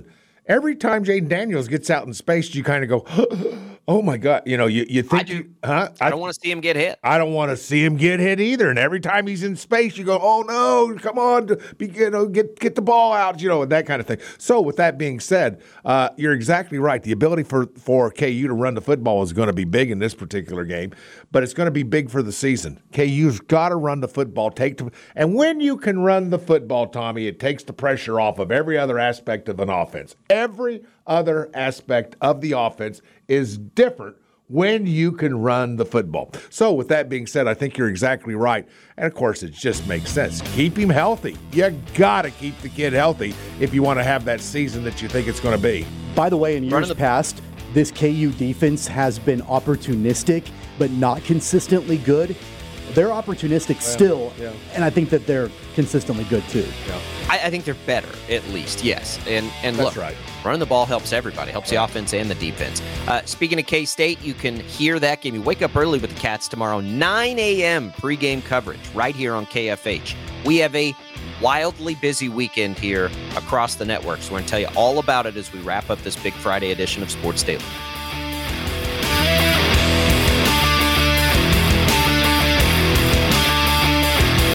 Every time Jaden Daniels gets out in space, you kind of go, oh my God. You think, I don't want to see him get hit. I don't want to see him get hit either. And every time he's in space, you go, oh no, come on, get the ball out, that kind of thing. So with that being said, you're exactly right. The ability for KU to run the football is going to be big in this particular game, but it's going to be big for the season. KU's got to run the football, and when you can run the football, Tommy, it takes the pressure off of every other aspect of an offense. Every other aspect of the offense is different when you can run the football. So with that being said, I think you're exactly right. And, of course, it just makes sense. Keep him healthy. You got to keep the kid healthy if you want to have that season that you think it's going to be. By the way, in years past, this KU defense has been opportunistic but not consistently good. They're opportunistic still, and I think that they're consistently good too. Yeah. I think they're better, at least, yes. And That's look, right. Running the ball helps everybody, helps the offense and the defense. Speaking of K-State, you can hear that game. You wake up early with the Cats tomorrow, 9 a.m. pregame coverage right here on KFH. We have a wildly busy weekend here across the network, so we're going to tell you all about it as we wrap up this big Friday edition of Sports Daily.